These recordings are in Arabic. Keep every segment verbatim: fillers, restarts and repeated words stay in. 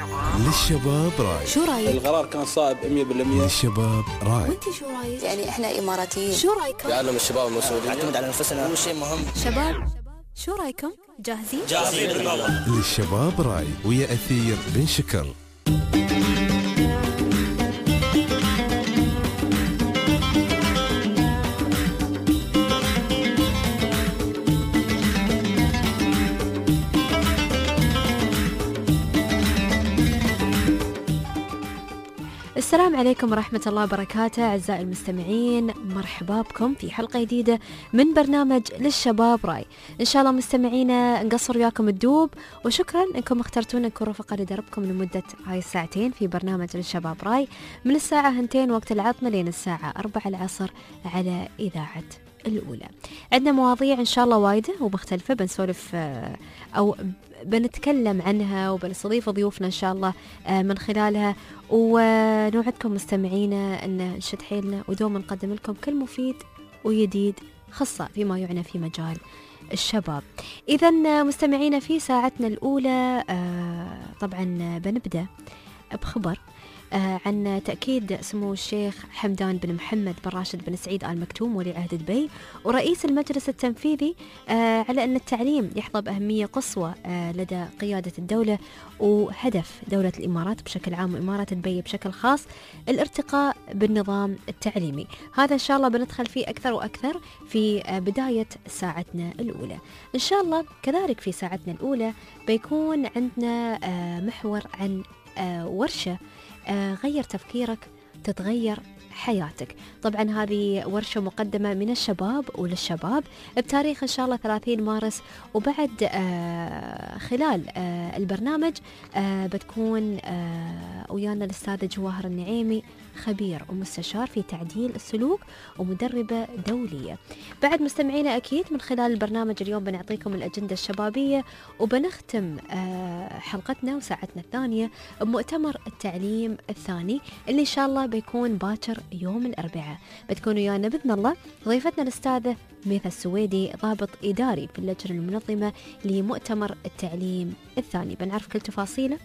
للشباب راي. شو رايك؟ القرار كان صائب مية بالمية. للشباب راي. وانت شو رايك؟ يعني احنا اماراتيين، شو رايكم؟ يعلم الشباب المسؤولية، نعتمد على نفسنا، هو شيء مهم. شباب شو رايكم؟ جاهزين؟ جاهزين. للشباب راي ويا أثير بن شكر. السلام عليكم ورحمة الله وبركاته أعزائي المستمعين، مرحبا بكم في حلقة جديدة من برنامج للشباب راي. إن شاء الله مستمعينا نقصر وياكم الدوب، وشكرا أنكم اخترتونا نكون رفقة لدربكم لمدة هاي الساعتين في برنامج للشباب راي من الساعة هنتين وقت العطمة لين الساعة أربعة العصر على إذاعة الأولى. عندنا مواضيع إن شاء الله وايدة ومختلفة بنسولف أو بنتكلم عنها وبنستضيف ضيوفنا إن شاء الله من خلالها، ونوعدكم مستمعينا أن نشد حيلنا ودوما نقدم لكم كل مفيد وجديد خاصة فيما يعنى في مجال الشباب. إذا مستمعينا في ساعتنا الأولى طبعا بنبدأ بخبر عن تأكيد سمو الشيخ حمدان بن محمد بن راشد بن سعيد آل مكتوم ولي عهد دبي ورئيس المجلس التنفيذي على أن التعليم يحظى بأهمية قصوى لدى قيادة الدولة، وهدف دولة الإمارات بشكل عام وإمارة دبي بشكل خاص الارتقاء بالنظام التعليمي. هذا إن شاء الله بندخل فيه أكثر وأكثر في بداية ساعتنا الأولى إن شاء الله. كذلك في ساعتنا الأولى بيكون عندنا محور عن ورشة غير تفكيرك تتغير حياتك. طبعا هذه ورشة مقدمة من الشباب وللشباب بتاريخ إن شاء الله ثلاثين مارس، وبعد آه خلال آه البرنامج آه بتكون آه ويانا الأستاذة جواهر النعيمي، خبير ومستشار في تعديل السلوك ومدربة دولية. بعد مستمعينا أكيد من خلال البرنامج اليوم بنعطيكم الأجندة الشبابية، وبنختم آه حلقتنا وساعتنا الثانية بمؤتمر التعليم الثاني اللي إن شاء الله بيكون باكر يوم الأربعاء. بتكون ويانا بإذن الله ضيفتنا الأستاذة ميثا السويدي، ضابط إداري في اللجنة المنظمة لمؤتمر التعليم الثاني. بنعرف كل تفاصيله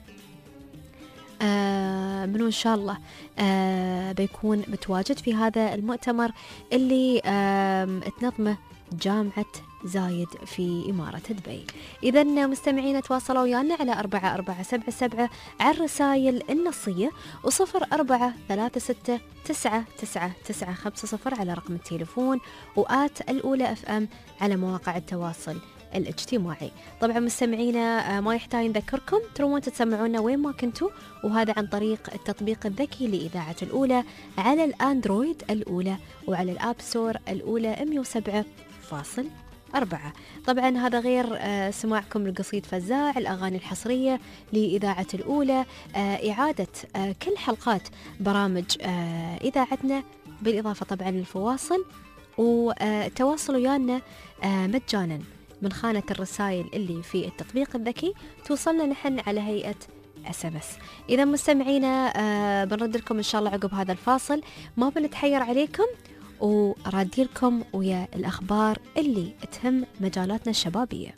آه منو إن شاء الله آه بيكون متواجد في هذا المؤتمر اللي آه تنظمه جامعة زايد في إمارة دبي. إذا مستمعين تواصلوا ويانا على أربعة أربعة سبعة سبعة على الرسائل النصية، وصفر أربعة ثلاثة ستة تسعة تسعة تسعة خمسة صفر على رقم التليفون، وآت الأولى أف أم على مواقع التواصل الاجتماعي. طبعا مستمعينا ما يحتاج نذكركم تروون تسمعونا وين ما كنتوا، وهذا عن طريق التطبيق الذكي لإذاعة الأولى على الأندرويد الأولى وعلى الآب ستور الأولى مية وسبعة فاصل أربعة. طبعا هذا غير آه سماعكم القصيد فزاع، الأغاني الحصرية لإذاعة الأولى، آه إعادة آه كل حلقات برامج آه إذاعتنا، بالإضافة طبعا للفواصل، والتواصل ويانا آه مجانا من خانة الرسائل اللي في التطبيق الذكي، توصلنا نحن على هيئة اس ام اس. إذا مستمعينا آه بنرد لكم إن شاء الله عقب هذا الفاصل، ما بنتحير عليكم ورادي لكم ويا الأخبار اللي تهم مجالاتنا الشبابية.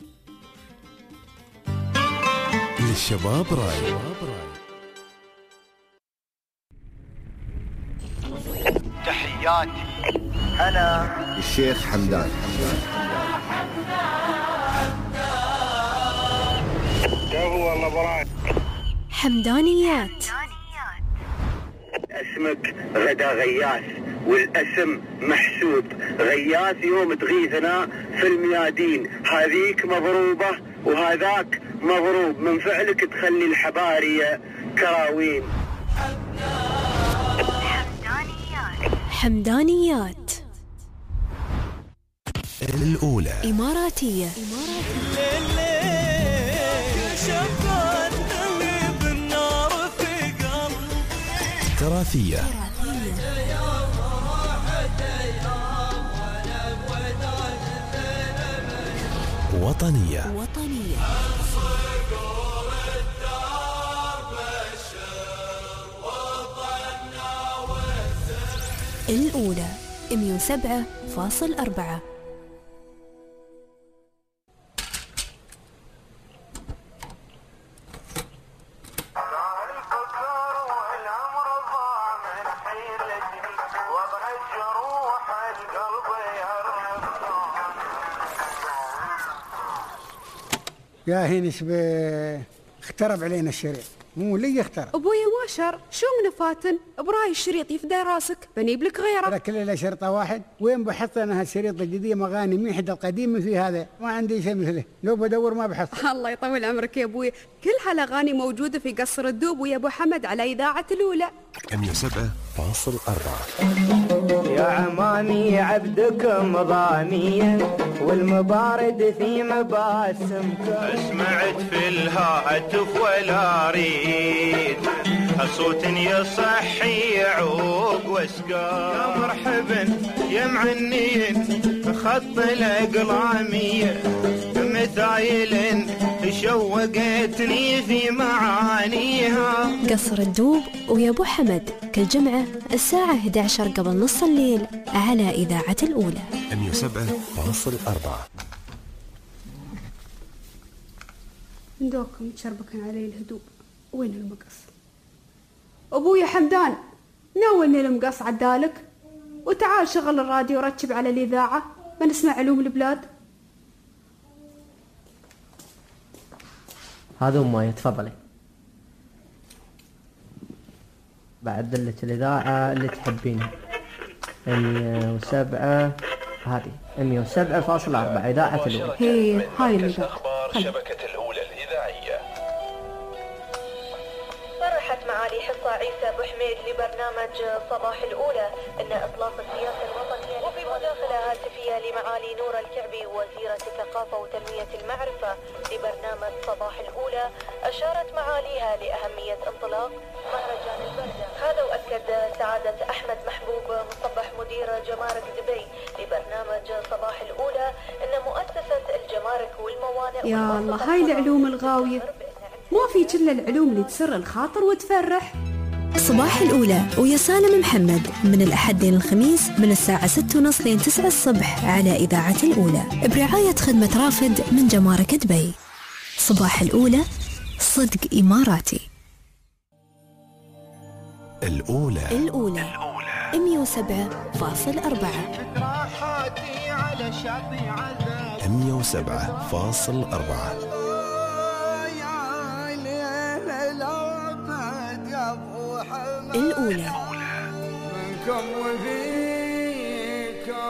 للشباب راي. تحياتي أنا الشيخ حمدان. هو الله براك. حمدانيات. اسمك غدا غياث والاسم محسوب. غياث يوم تغيثنا في الميادين، هذيك مضروبة وهذاك مضروب، من فعلك تخلي الحبارية كراوين. حمدانيات. حمدانيات الأولى إماراتية. إماراتية. تراثية. وطنية. وطنية. الأولى مية وسبعة فاصل أربعة. يا هينس اخترب علينا الشريط، مو لي اخترب. ابويا ما شر، شو من فاتن؟ براي الشريط يفدى راسك، بنيب لك غيره. ترى كل له شرطه واحد، وين بحط انا هالشريط الجديد مغاني مين حد القديم مثل هذا، ما عندي شيء مثله، لو بدور ما بحصل. الله يطول عمرك يا ابوي، كل هالاغاني موجوده في قصر الدوب ويا ابو حمد على اذاعه الاولى مية وسبعة فاصل أربعة. يا عماني عبدكم ضامية والمبارد في مباسمكم، سمعت في الهاتف ولا اريد صوت يصحي يعوق واسقام. يا مرحبا يا معنين خط الاقلامية مثايل شوقتني في معانيها. قصر الدوب ويا ابو حمد كل جمعة الساعة إحدى عشر قبل نص الليل على إذاعة الأولى مية وسبعة فاصل أربعة. ندوكم تشربكن علي الهدوء. وين المقص؟ ابويا حمدان ناولني المقص عدالك، وتعال شغل الراديو ورتب على الإذاعة بنسمع علوم البلاد. هذا أمي تفضلي. بعدل لك الإذاعة اللي تحبينها مية وسبعة، هذه مية وسبعة فاصل أربعة إذاعة الأولى. هي هاي اللي أخبار شبكة الأولى الإذاعية. صرحت معالي حصة عيسى أبو حميد لبرنامج صباح الأولى أن إطلاق السياسة الوطنية، وفي مداخلة هاتفية لمعالي نور الكعبي وزيرة الثقافة وتنمية المعرفة لبرنامج صباح الأولى، أشارت معاليها لأهمية انطلاق مهرجان البردة. هذا وأكد سعادة أحمد محبوب مصبح مدير جمارك دبي لبرنامج صباح الأولى أن مؤسسة الجمارك والموانئ يا الله هاي العلوم الغاوية، ما في كل العلوم اللي تسر الخاطر وتفرح. صباح الأولى ويا سالم محمد من الأحد للخميس من الساعة ستة ونص لين تسعة الصبح على إذاعة الأولى برعاية خدمة رافد من جمارك دبي. صباح الأولى صدق إماراتي. الأولى الأولى مية وسبعة فاصل أربعة. مية وسبعة فاصل أربعة. الأولى منكم وفيكم.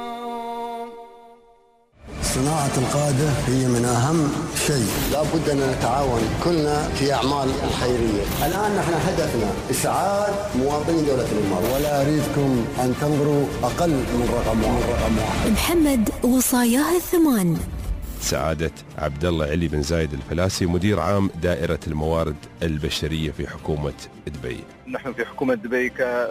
صناعة القادة هي من أهم شيء، لا بد أن نتعاون كلنا في أعمال الخيرية. الآن نحن هدفنا إسعاد مواطني دولة الإمارات، ولا أريدكم أن تنظروا أقل من رقم واحد. رقم واحد. محمد وصاياه الثمان. سعادة عبد الله علي بن زايد الفلاسي مدير عام دائرة الموارد البشرية في حكومة دبي. نحن في حكومة دبي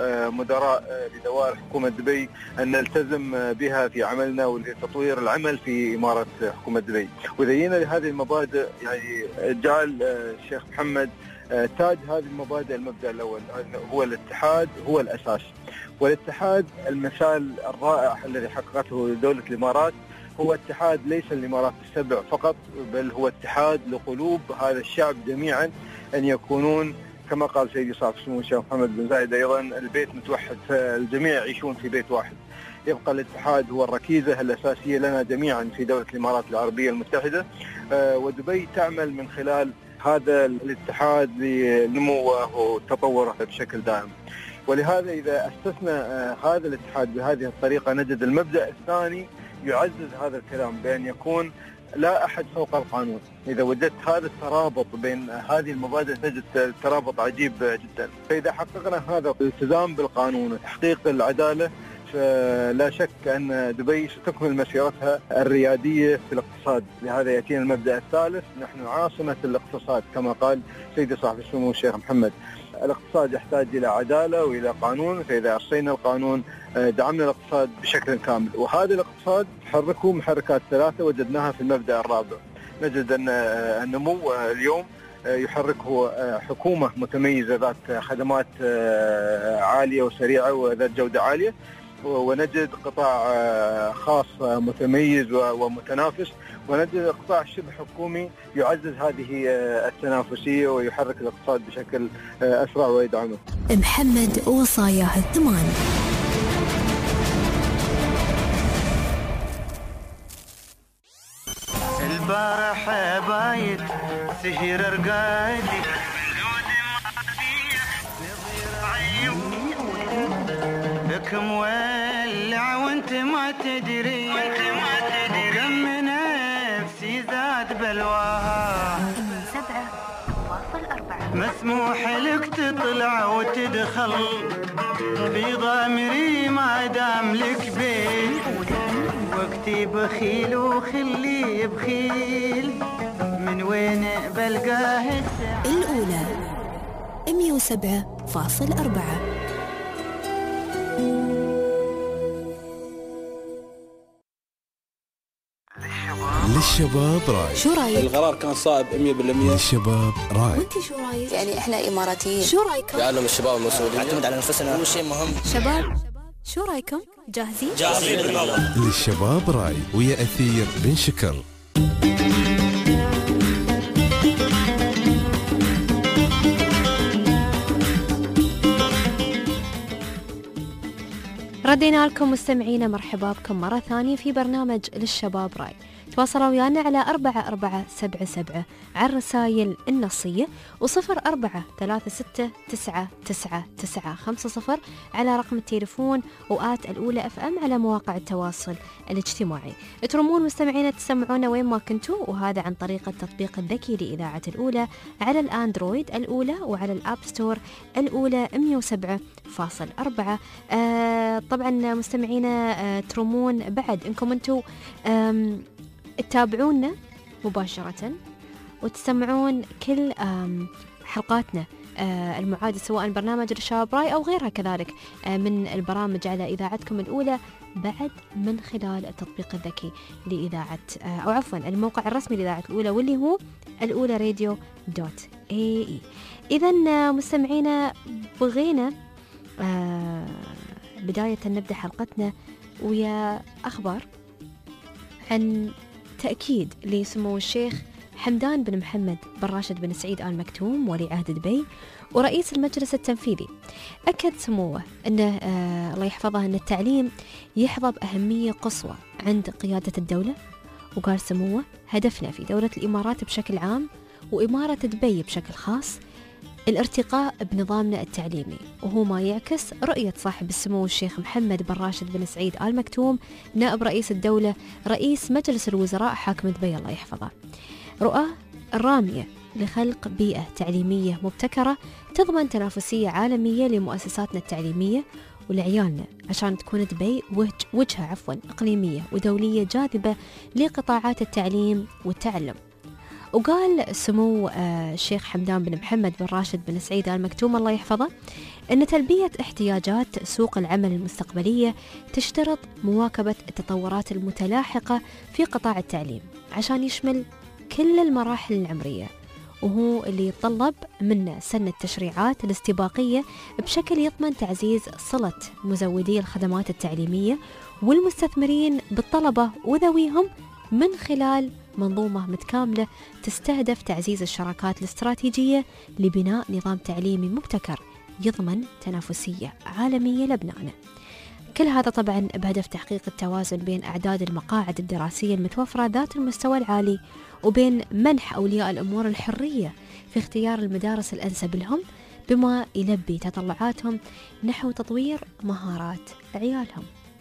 كمدراء لدوائر حكومة دبي أن نلتزم بها في عملنا ولتطوير العمل في إمارة حكومة دبي، وذينا لهذه المبادئ. يعني جعل الشيخ محمد تاج هذه المبادئ المبدأ الأول هو الاتحاد، هو الأساس. والاتحاد المثال الرائع الذي حققته دولة الإمارات هو اتحاد ليس الإمارات السبع فقط، بل هو اتحاد لقلوب هذا الشعب جميعا، أن يكونون كما قال سيدي صاحب السمو الشيخ محمد بن زايد أيضا البيت متوحد، فالجميع يعيشون في بيت واحد. يبقى الاتحاد هو الركيزة الأساسية لنا جميعا في دولة الإمارات العربية المتحدة، ودبي تعمل من خلال هذا الاتحاد لنموه وتطوره بشكل دائم. ولهذا إذا أسسنا هذا الاتحاد بهذه الطريقة نجد المبدأ الثاني يعزز هذا الكلام بأن يكون لا أحد فوق القانون. إذا وجدت هذا الترابط بين هذه المبادئ تجد ترابط عجيب جدا. فإذا حققنا هذا الالتزام بالقانون وتحقيق العدالة فلا شك أن دبي ستكمل مسيرتها الريادية في الاقتصاد. لهذا يأتينا المبدأ الثالث، نحن عاصمة الاقتصاد كما قال سيدي صاحب السمو الشيخ محمد. الاقتصاد يحتاج إلى عدالة وإلى قانون، فإذا أرسينا القانون دعمنا الاقتصاد بشكل كامل. وهذا الاقتصاد تحركه محركات ثلاثة وجدناها في المبدأ الرابع. نجد أن النمو اليوم يحركه حكومة متميزة ذات خدمات عالية وسريعة وذات جودة عالية، ونجد قطاع خاص متميز ومتنافس، ونجد قطاع شبه حكومي يعزز هذه التنافسية ويحرك الاقتصاد بشكل أسرع ويدعمه. محمد وصاياه الثمان. البارح باين سهر رقادي بك مولع وانت ما تدري كم نفسي زاد بلواها سبعة فاصل أربعة. مسموح لك تطلع وتدخل في ضمري ما دام لك بيت وقتي بخيل وخلي بخيل من وين بلقاه الساعة الأولى مية وسبعة فاصل أربعة. للشباب راي. شو رايك؟ القرار كان صائب مية بالمية. للشباب راي. وانت شو رايك؟ يعني احنا إماراتيين، شو رايكم؟ لأنهم الشباب المسؤولين نعتمد على نفسنا، هو شيء مهم. شباب شو رايكم؟ جاهزين؟ جاهزين بالموضوع. للشباب راي ويا أثير بن شكر. ردينا لكم مستمعينا، مرحبا بكم مرة ثانية في برنامج للشباب راي. تواصلوا ويانا على أربعة أربعة سبعة سبعة على الرسائل النصية، وصفر أربعة ثلاثة ستة تسعة تسعة تسعة خمسة صفر على رقم التليفون، وآت الأولى أف أم على مواقع التواصل الاجتماعي. ترمون مستمعينا تسمعونا وين ما كنتوا، وهذا عن طريق التطبيق الذكي لإذاعة الأولى على الأندرويد الأولى، وعلى الأب ستور الأولى مية وسبعة فاصل أربعة. آه طبعا مستمعينا آه ترمون بعد إنكم أنتوا تتابعونا مباشرة وتسمعون كل حلقاتنا المعادة، سواء برنامج الشباب راي أو غيرها كذلك من البرامج على إذاعتكم الأولى، بعد من خلال التطبيق الذكي لإذاعة أو عفوا الموقع الرسمي لإذاعة الأولى، واللي هو الأولى راديو دوت اي اي. إذن مستمعينا بغينا بداية نبدأ حلقتنا ويا أخبار عن تأكيد لسمو الشيخ حمدان بن محمد بن راشد بن سعيد آل مكتوم ولي عهد دبي ورئيس المجلس التنفيذي. أكد سموه أنه آه الله يحفظه أن التعليم يحظى بأهمية قصوى عند قيادة الدولة، وقال سموه هدفنا في دولة الإمارات بشكل عام وإمارة دبي بشكل خاص الارتقاء بنظامنا التعليمي، وهو ما يعكس رؤية صاحب السمو الشيخ محمد بن راشد بن سعيد آل مكتوم نائب رئيس الدولة رئيس مجلس الوزراء حاكم دبي الله يحفظه، رؤى الرامية لخلق بيئة تعليمية مبتكرة تضمن تنافسية عالمية لمؤسساتنا التعليمية ولعيالنا، عشان تكون دبي وجهة عفوا إقليمية ودولية جاذبة لقطاعات التعليم والتعلم. وقال سمو الشيخ حمدان بن محمد بن راشد بن سعيد آل مكتوم الله يحفظه أن تلبية احتياجات سوق العمل المستقبلية تشترط مواكبة التطورات المتلاحقة في قطاع التعليم عشان يشمل كل المراحل العمرية، وهو اللي يتطلب منا سن التشريعات الاستباقية بشكل يضمن تعزيز صلة مزودي الخدمات التعليمية والمستثمرين بالطلبة وذويهم من خلال منظومة متكاملة تستهدف تعزيز الشراكات الاستراتيجية لبناء نظام تعليمي مبتكر يضمن تنافسية عالمية لبنانه. كل هذا طبعا بهدف تحقيق التوازن بين أعداد المقاعد الدراسية المتوفرة ذات المستوى العالي وبين منح أولياء الأمور الحرية في اختيار المدارس الأنسب لهم، بما يلبي تطلعاتهم نحو تطوير مهارات عيالهم.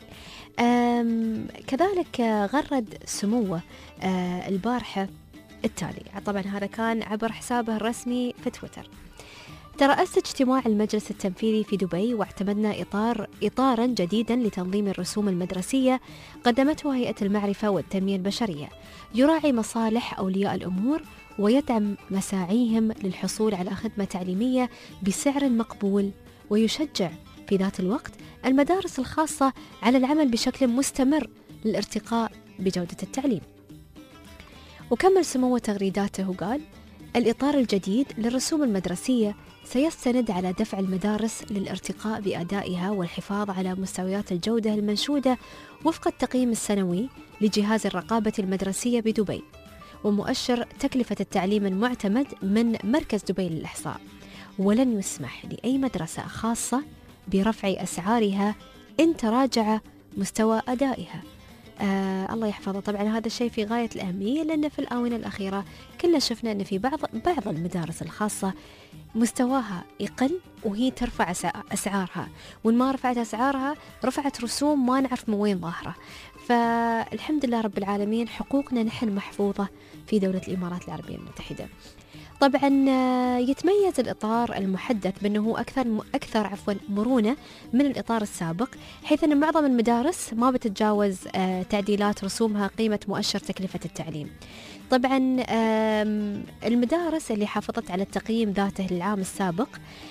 كذلك غرد سموه البارحة التالي، طبعا هذا كان عبر حسابه الرسمي في تويتر: ترأست اجتماع المجلس التنفيذي في دبي واعتمدنا إطار إطارا جديدا لتنظيم الرسوم المدرسية قدمته هيئة المعرفة والتنمية البشرية، يراعي مصالح أولياء الأمور ويدعم مساعيهم للحصول على خدمة تعليمية بسعر مقبول، ويشجع في ذات الوقت المدارس الخاصة على العمل بشكل مستمر للارتقاء بجودة التعليم. وكمل سمو تغريداته وقال: الإطار الجديد للرسوم المدرسية سيستند على دفع المدارس للارتقاء بأدائها والحفاظ على مستويات الجودة المنشودة وفق التقييم السنوي لجهاز الرقابة المدرسية بدبي، ومؤشر تكلفة التعليم المعتمد من مركز دبي للإحصاء، ولن يسمح لأي مدرسة خاصة برفع أسعارها إن تراجع مستوى أدائها. آه الله يحفظه. طبعا هذا الشيء في غاية الأهمية، لأن في الآونة الأخيرة كلنا شفنا أن في بعض بعض المدارس الخاصة مستواها يقل وهي ترفع أسعارها، وإن ما رفعت أسعارها رفعت رسوم ما نعرف من وين ظاهرة. فالحمد لله رب العالمين حقوقنا نحن محفوظة في دولة الإمارات العربية المتحدة. طبعا يتميز الإطار المحدث بأنه أكثر أكثر عفوا مرونة من الإطار السابق، حيث أن معظم المدارس ما بتتجاوز تعديلات رسومها قيمة مؤشر تكلفة التعليم. طبعا المدارس اللي حافظت على التقييم ذاته للعام السابق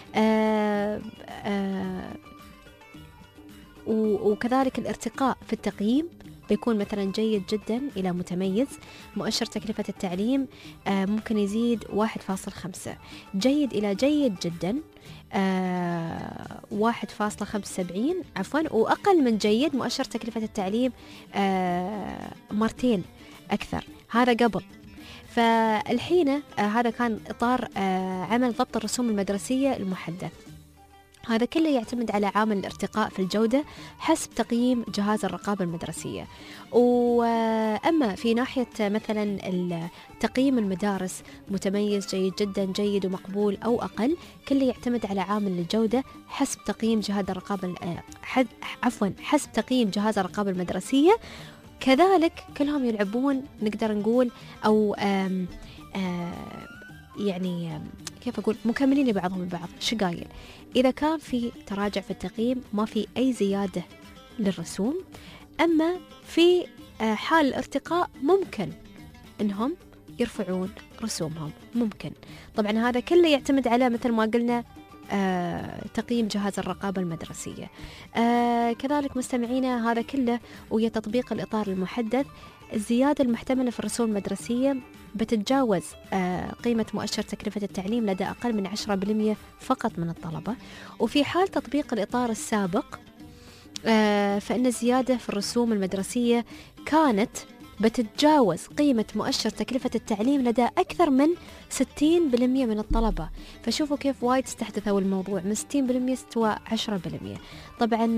وكذلك الارتقاء في التقييم بيكون مثلا جيد جدا إلى متميز. مؤشر تكلفة التعليم آه ممكن يزيد واحد فاصل خمسة، جيد إلى جيد جدا آه واحد فاصل خمسة وسبعين عفوا، وأقل من جيد مؤشر تكلفة التعليم آه مرتين أكثر. هذا قبل. فالحين آه هذا كان إطار آه عمل ضبط الرسوم المدرسية المحدث. هذا كله يعتمد على عامل الارتقاء في الجودة حسب تقييم جهاز الرقابة المدرسية. وأما في ناحية مثلا تقييم المدارس متميز، جيد جدا، جيد ومقبول أو أقل، كله يعتمد على عامل الجودة حسب تقييم جهاز الرقابة عفوا حسب تقييم جهاز الرقابة المدرسية. كذلك كلهم يلعبون نقدر نقول أو آم آم يعني كيف أقول مكملين لبعضهم البعض. شقايل إذا كان في تراجع في التقييم ما في أي زيادة للرسوم، أما في حال الارتقاء ممكن أنهم يرفعون رسومهم ممكن. طبعا هذا كله يعتمد على مثل ما قلنا آه تقييم جهاز الرقابة المدرسية. آه كذلك مستمعينا هذا كله ويا تطبيق الإطار المحدث، الزيادة المحتملة في الرسوم المدرسية بتتجاوز آه قيمة مؤشر تكلفة التعليم لدى أقل من عشرة بالمئة فقط من الطلبة. وفي حال تطبيق الإطار السابق آه فإن الزيادة في الرسوم المدرسية كانت بتتجاوز قيمة مؤشر تكلفة التعليم لدى أكثر من ستين بالمئة من الطلبة. فشوفوا كيف وايد استحدثوا الموضوع، من ستين بالمئة استوى عشرة بالمئة. طبعا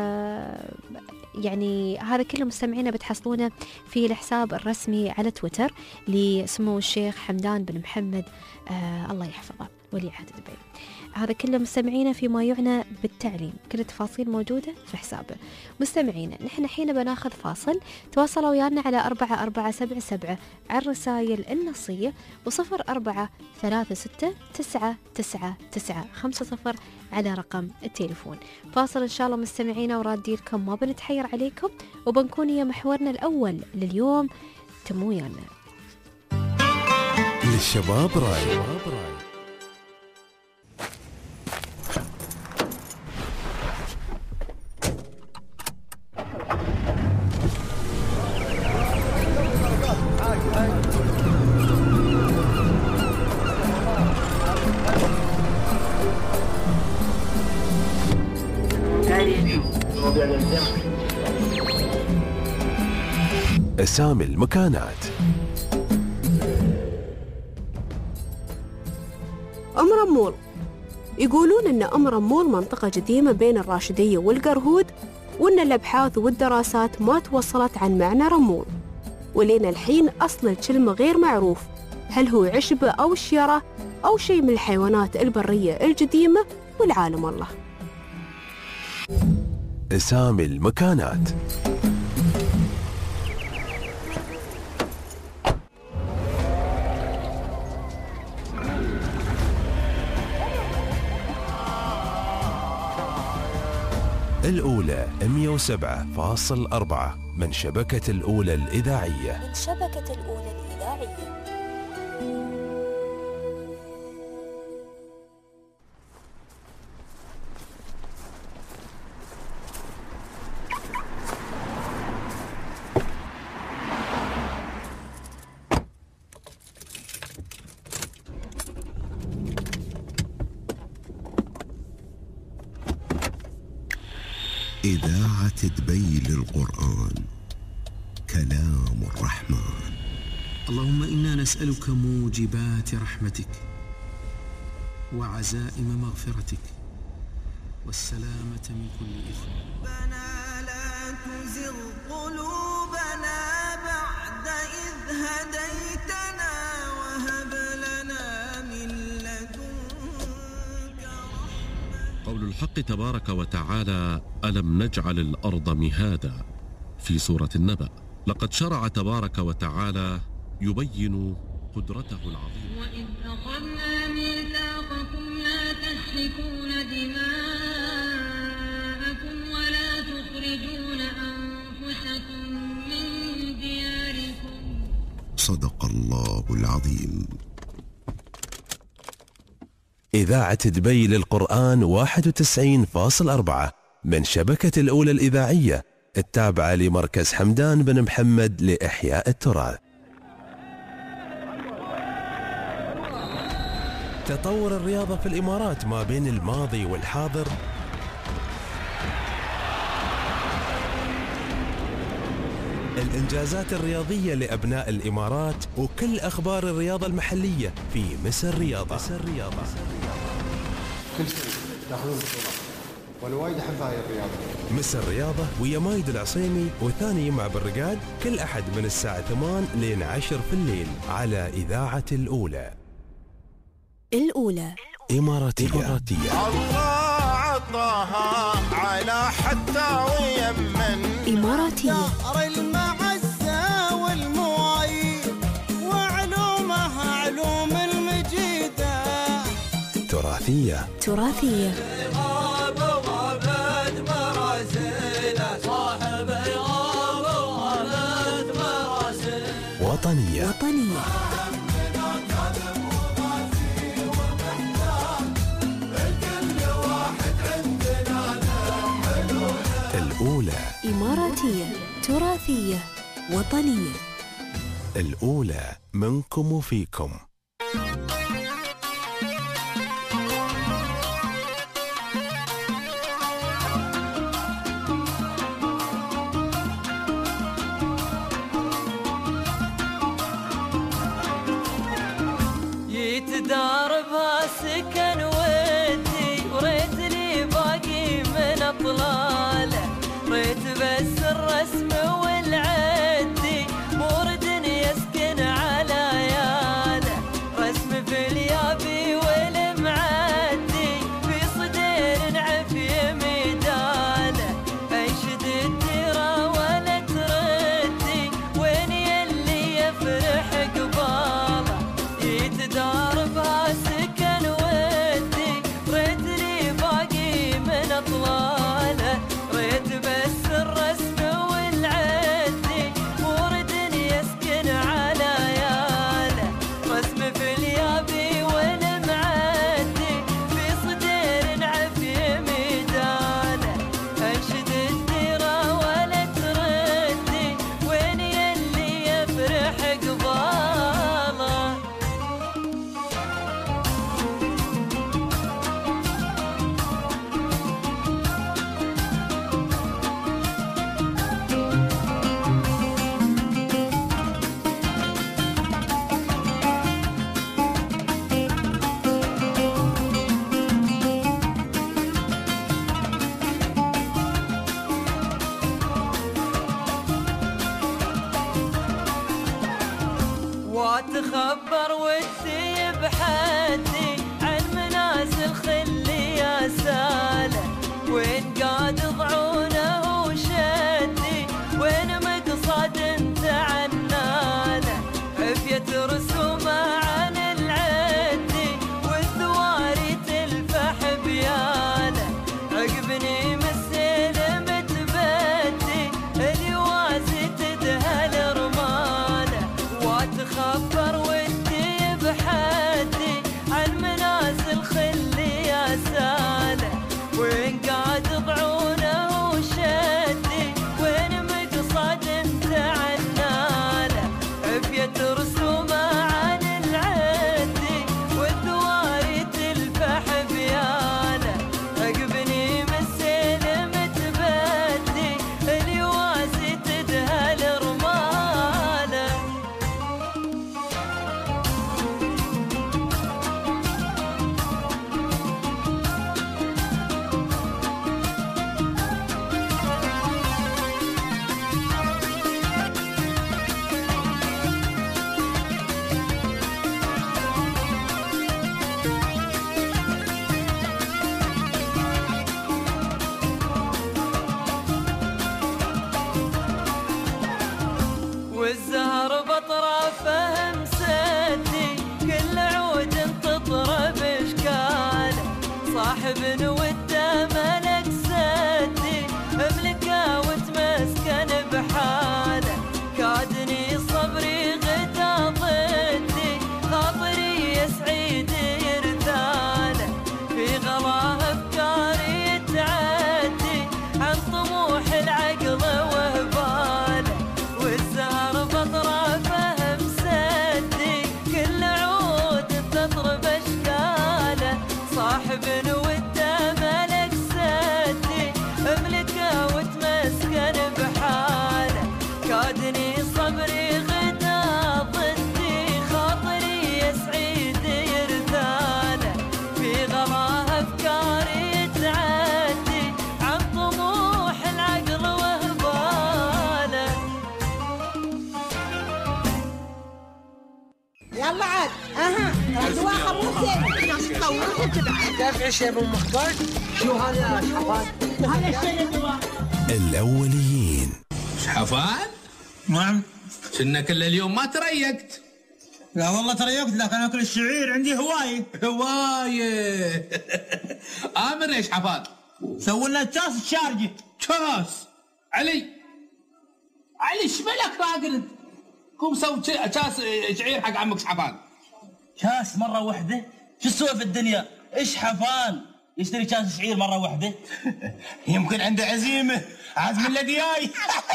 يعني هذا كله مستمعينا بتحصلونه في الحساب الرسمي على تويتر لسمو الشيخ حمدان بن محمد آه الله يحفظه ولي عهد دبي. هذا كله مستمعينا فيما يعنى بالتعليم، كل التفاصيل موجودة في حسابه. مستمعينا نحن حين بناخذ فاصل، تواصلوا ويانا على أربعة أربعة سبعة سبعة على الرسائل النصية، وصفر أربعة ثلاثة ستة تسعة تسعة تسعة خمسة صفر على رقم التليفون. فاصل إن شاء الله مستمعينا ورادي لكم، ما بنتحير عليكم وبنكون يا محورنا الأول لليوم. تمو ويانا للشباب راي. أسامي المكانات. أم رمول. يقولون أن أم رمول منطقة قديمة بين الراشدية والقرهود، وأن الأبحاث والدراسات ما توصلت عن معنى رمول، ولين الحين أصل الكلمة غير معروف، هل هو عشبة أو شيرة أو شيء من الحيوانات البرية القديمة، والعالم الله. أسامي المكانات. الأولى مئة وسبعة فاصل أربعة من شبكة الأولى الإذاعية. من شبكة الأولى الإذاعية. إذاعة دبي للقرآن، كلام الرحمن. اللهم إنا نسألك موجبات رحمتك وعزائم مغفرتك والسلامة من كل إثم. ربنا لا تزغ قلوبنا بعد إذ هديتنا وهب لنا من لدنك رحمة. قول الحق تبارك وتعالى: ألم نجعل الأرض مهادا، في سورة النبأ. لقد شرع تبارك وتعالى يبين قدرته العظيمة. وإذ أخذنا ميثاقكم لا تسفكون دماءكم ولا تخرجون أنفسكم من دياركم. صدق الله العظيم. إذاعة دبي للقرآن واحد وتسعين فاصلة أربعة من شبكة الأولى الإذاعية التابعة لمركز حمدان بن محمد لإحياء التراث. تطور الرياضة في الإمارات ما بين الماضي والحاضر الإنجازات الرياضية لأبناء الإمارات وكل أخبار الرياضة المحلية في مصر رياضة. مصر رياضة كل سنة تاخذون بطولات وانا وايد احب هاي الرياضة. مصر رياضة ويا مايد العصيمي وثاني يمع بالرقاد كل أحد من الساعة ثمان لين عشر في الليل على إذاعة الأولى. الأولى إماراتية. إماراتية. الله عطاها على حتى ويمن. إماراتية. دار المعزة والموايد وعلومها علوم المجيدة. تراثية. تراثية. غاب وغابت مراسيله صاحب غاب وغابت مراسيله. وطنية. وطنية. الأولى. إماراتية. تراثية. وطنية. الأولى منكم وفيكم. يتداربها سكن ودي وريت لي باقي من أطلاله، ريت بس الرسم والعدي مورد يسكن على ياله، رسم في اليابي والمعدي في صدير عفي ميداله، انشد الديرة ولا تردي وين يلي يفرح قباله، يتداربها سكن ودي ريت لي باقي من أطلاله، ريت بس الرسم والعدي مورد يسكن على ياله، رسم في اليابي والمعدي في صدير عفي ميداله، انشد الديرة ولا تردي وين يلي يفرح قباله. واتخبر ودي بحدي عن منازل خلي يا ساله، وين قاد ضعونه وشدي وين مقصد انت عناله، عفية رسومه عن العدي والثواري تلفح بياله، عقبني مسلم تبدي اليوازي تدهل رماله، واتخبر ودي بحدي عن منازل خلي يا صاحب وده ملك سدي املكه وتمسكن بحاله كادني صبري غدا ضدي خاطري يا سعيد يرثاله في غراه افكاري تعدي عن طموح العقل وهباله. يلا عاد اها ارجوها خموسه تعرف ايش يا ابو مخبر؟ شو هذا يا شحفان؟ هذا الشيء اللي الأوليين. شحفان؟ نعم. شنا كل اليوم ما تريقت. لا والله تريقت لكن اكل الشعير عندي هوايه. هوايه. امر يا شحفان. سووا لنا كاس الشارجه. كاس؟ علي علي ايش مالك راقل انت؟ قوم سوي كاس شعير حق عمك شحفان. كاس مره واحده؟ شو تسوي في الدنيا؟ ايش حفان يشتري كاس شعير مره واحده؟ يمكن عنده عزيمه عزم الذي جاي.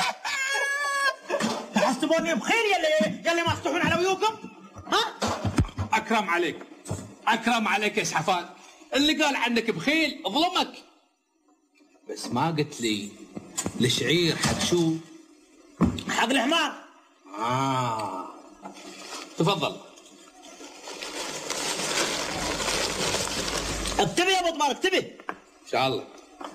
تحسبوني بخير يلي يلي ما تفتحون على ويوكم؟ ها؟ اكرم عليك اكرم عليك يا شحفان، اللي قال عنك بخيل ظلمك. بس ما قلت لي الشعير حق شو؟ حق الحمار. اه تفضل. اكتبي يا ابو طمار اكتبي. ان شاء الله.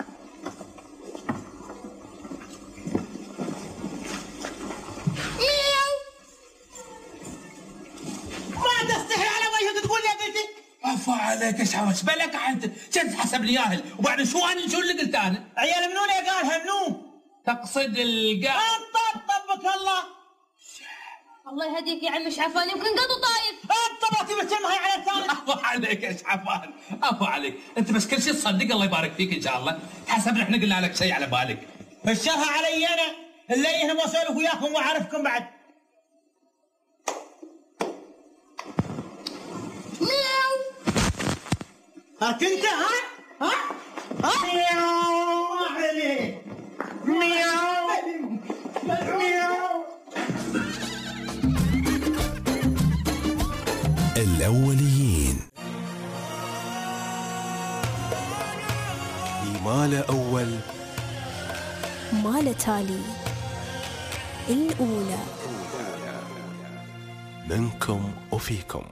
ما تستحي على وجهك تقول لي قلتي؟ عفا عليك ايش عملت بالك انت؟ شد حسب لي ياهل وبعدين شو انا شو اللي قلت انا؟ عيال منو اللي قالها منو؟ تقصد القا انت طبك الله. الله يهديك يا عم شحفان يمكن قطو طايف. انت ما تبي تسمعي على الثاني. عفا عليك يا شحفان عفا عليك، انت بس كل شيء تصدق الله يبارك فيك ان شاء الله، حسبنا احنا قلنا لك شيء على بالك. فشرها علي انا اللي يهم اسولف وياكم واعرفكم بعد. مياو هاك انت ها ها ها مياو علي مياو مياو. الأوليين. ما له أول ما له تالي. الأولى منكم وفيكم.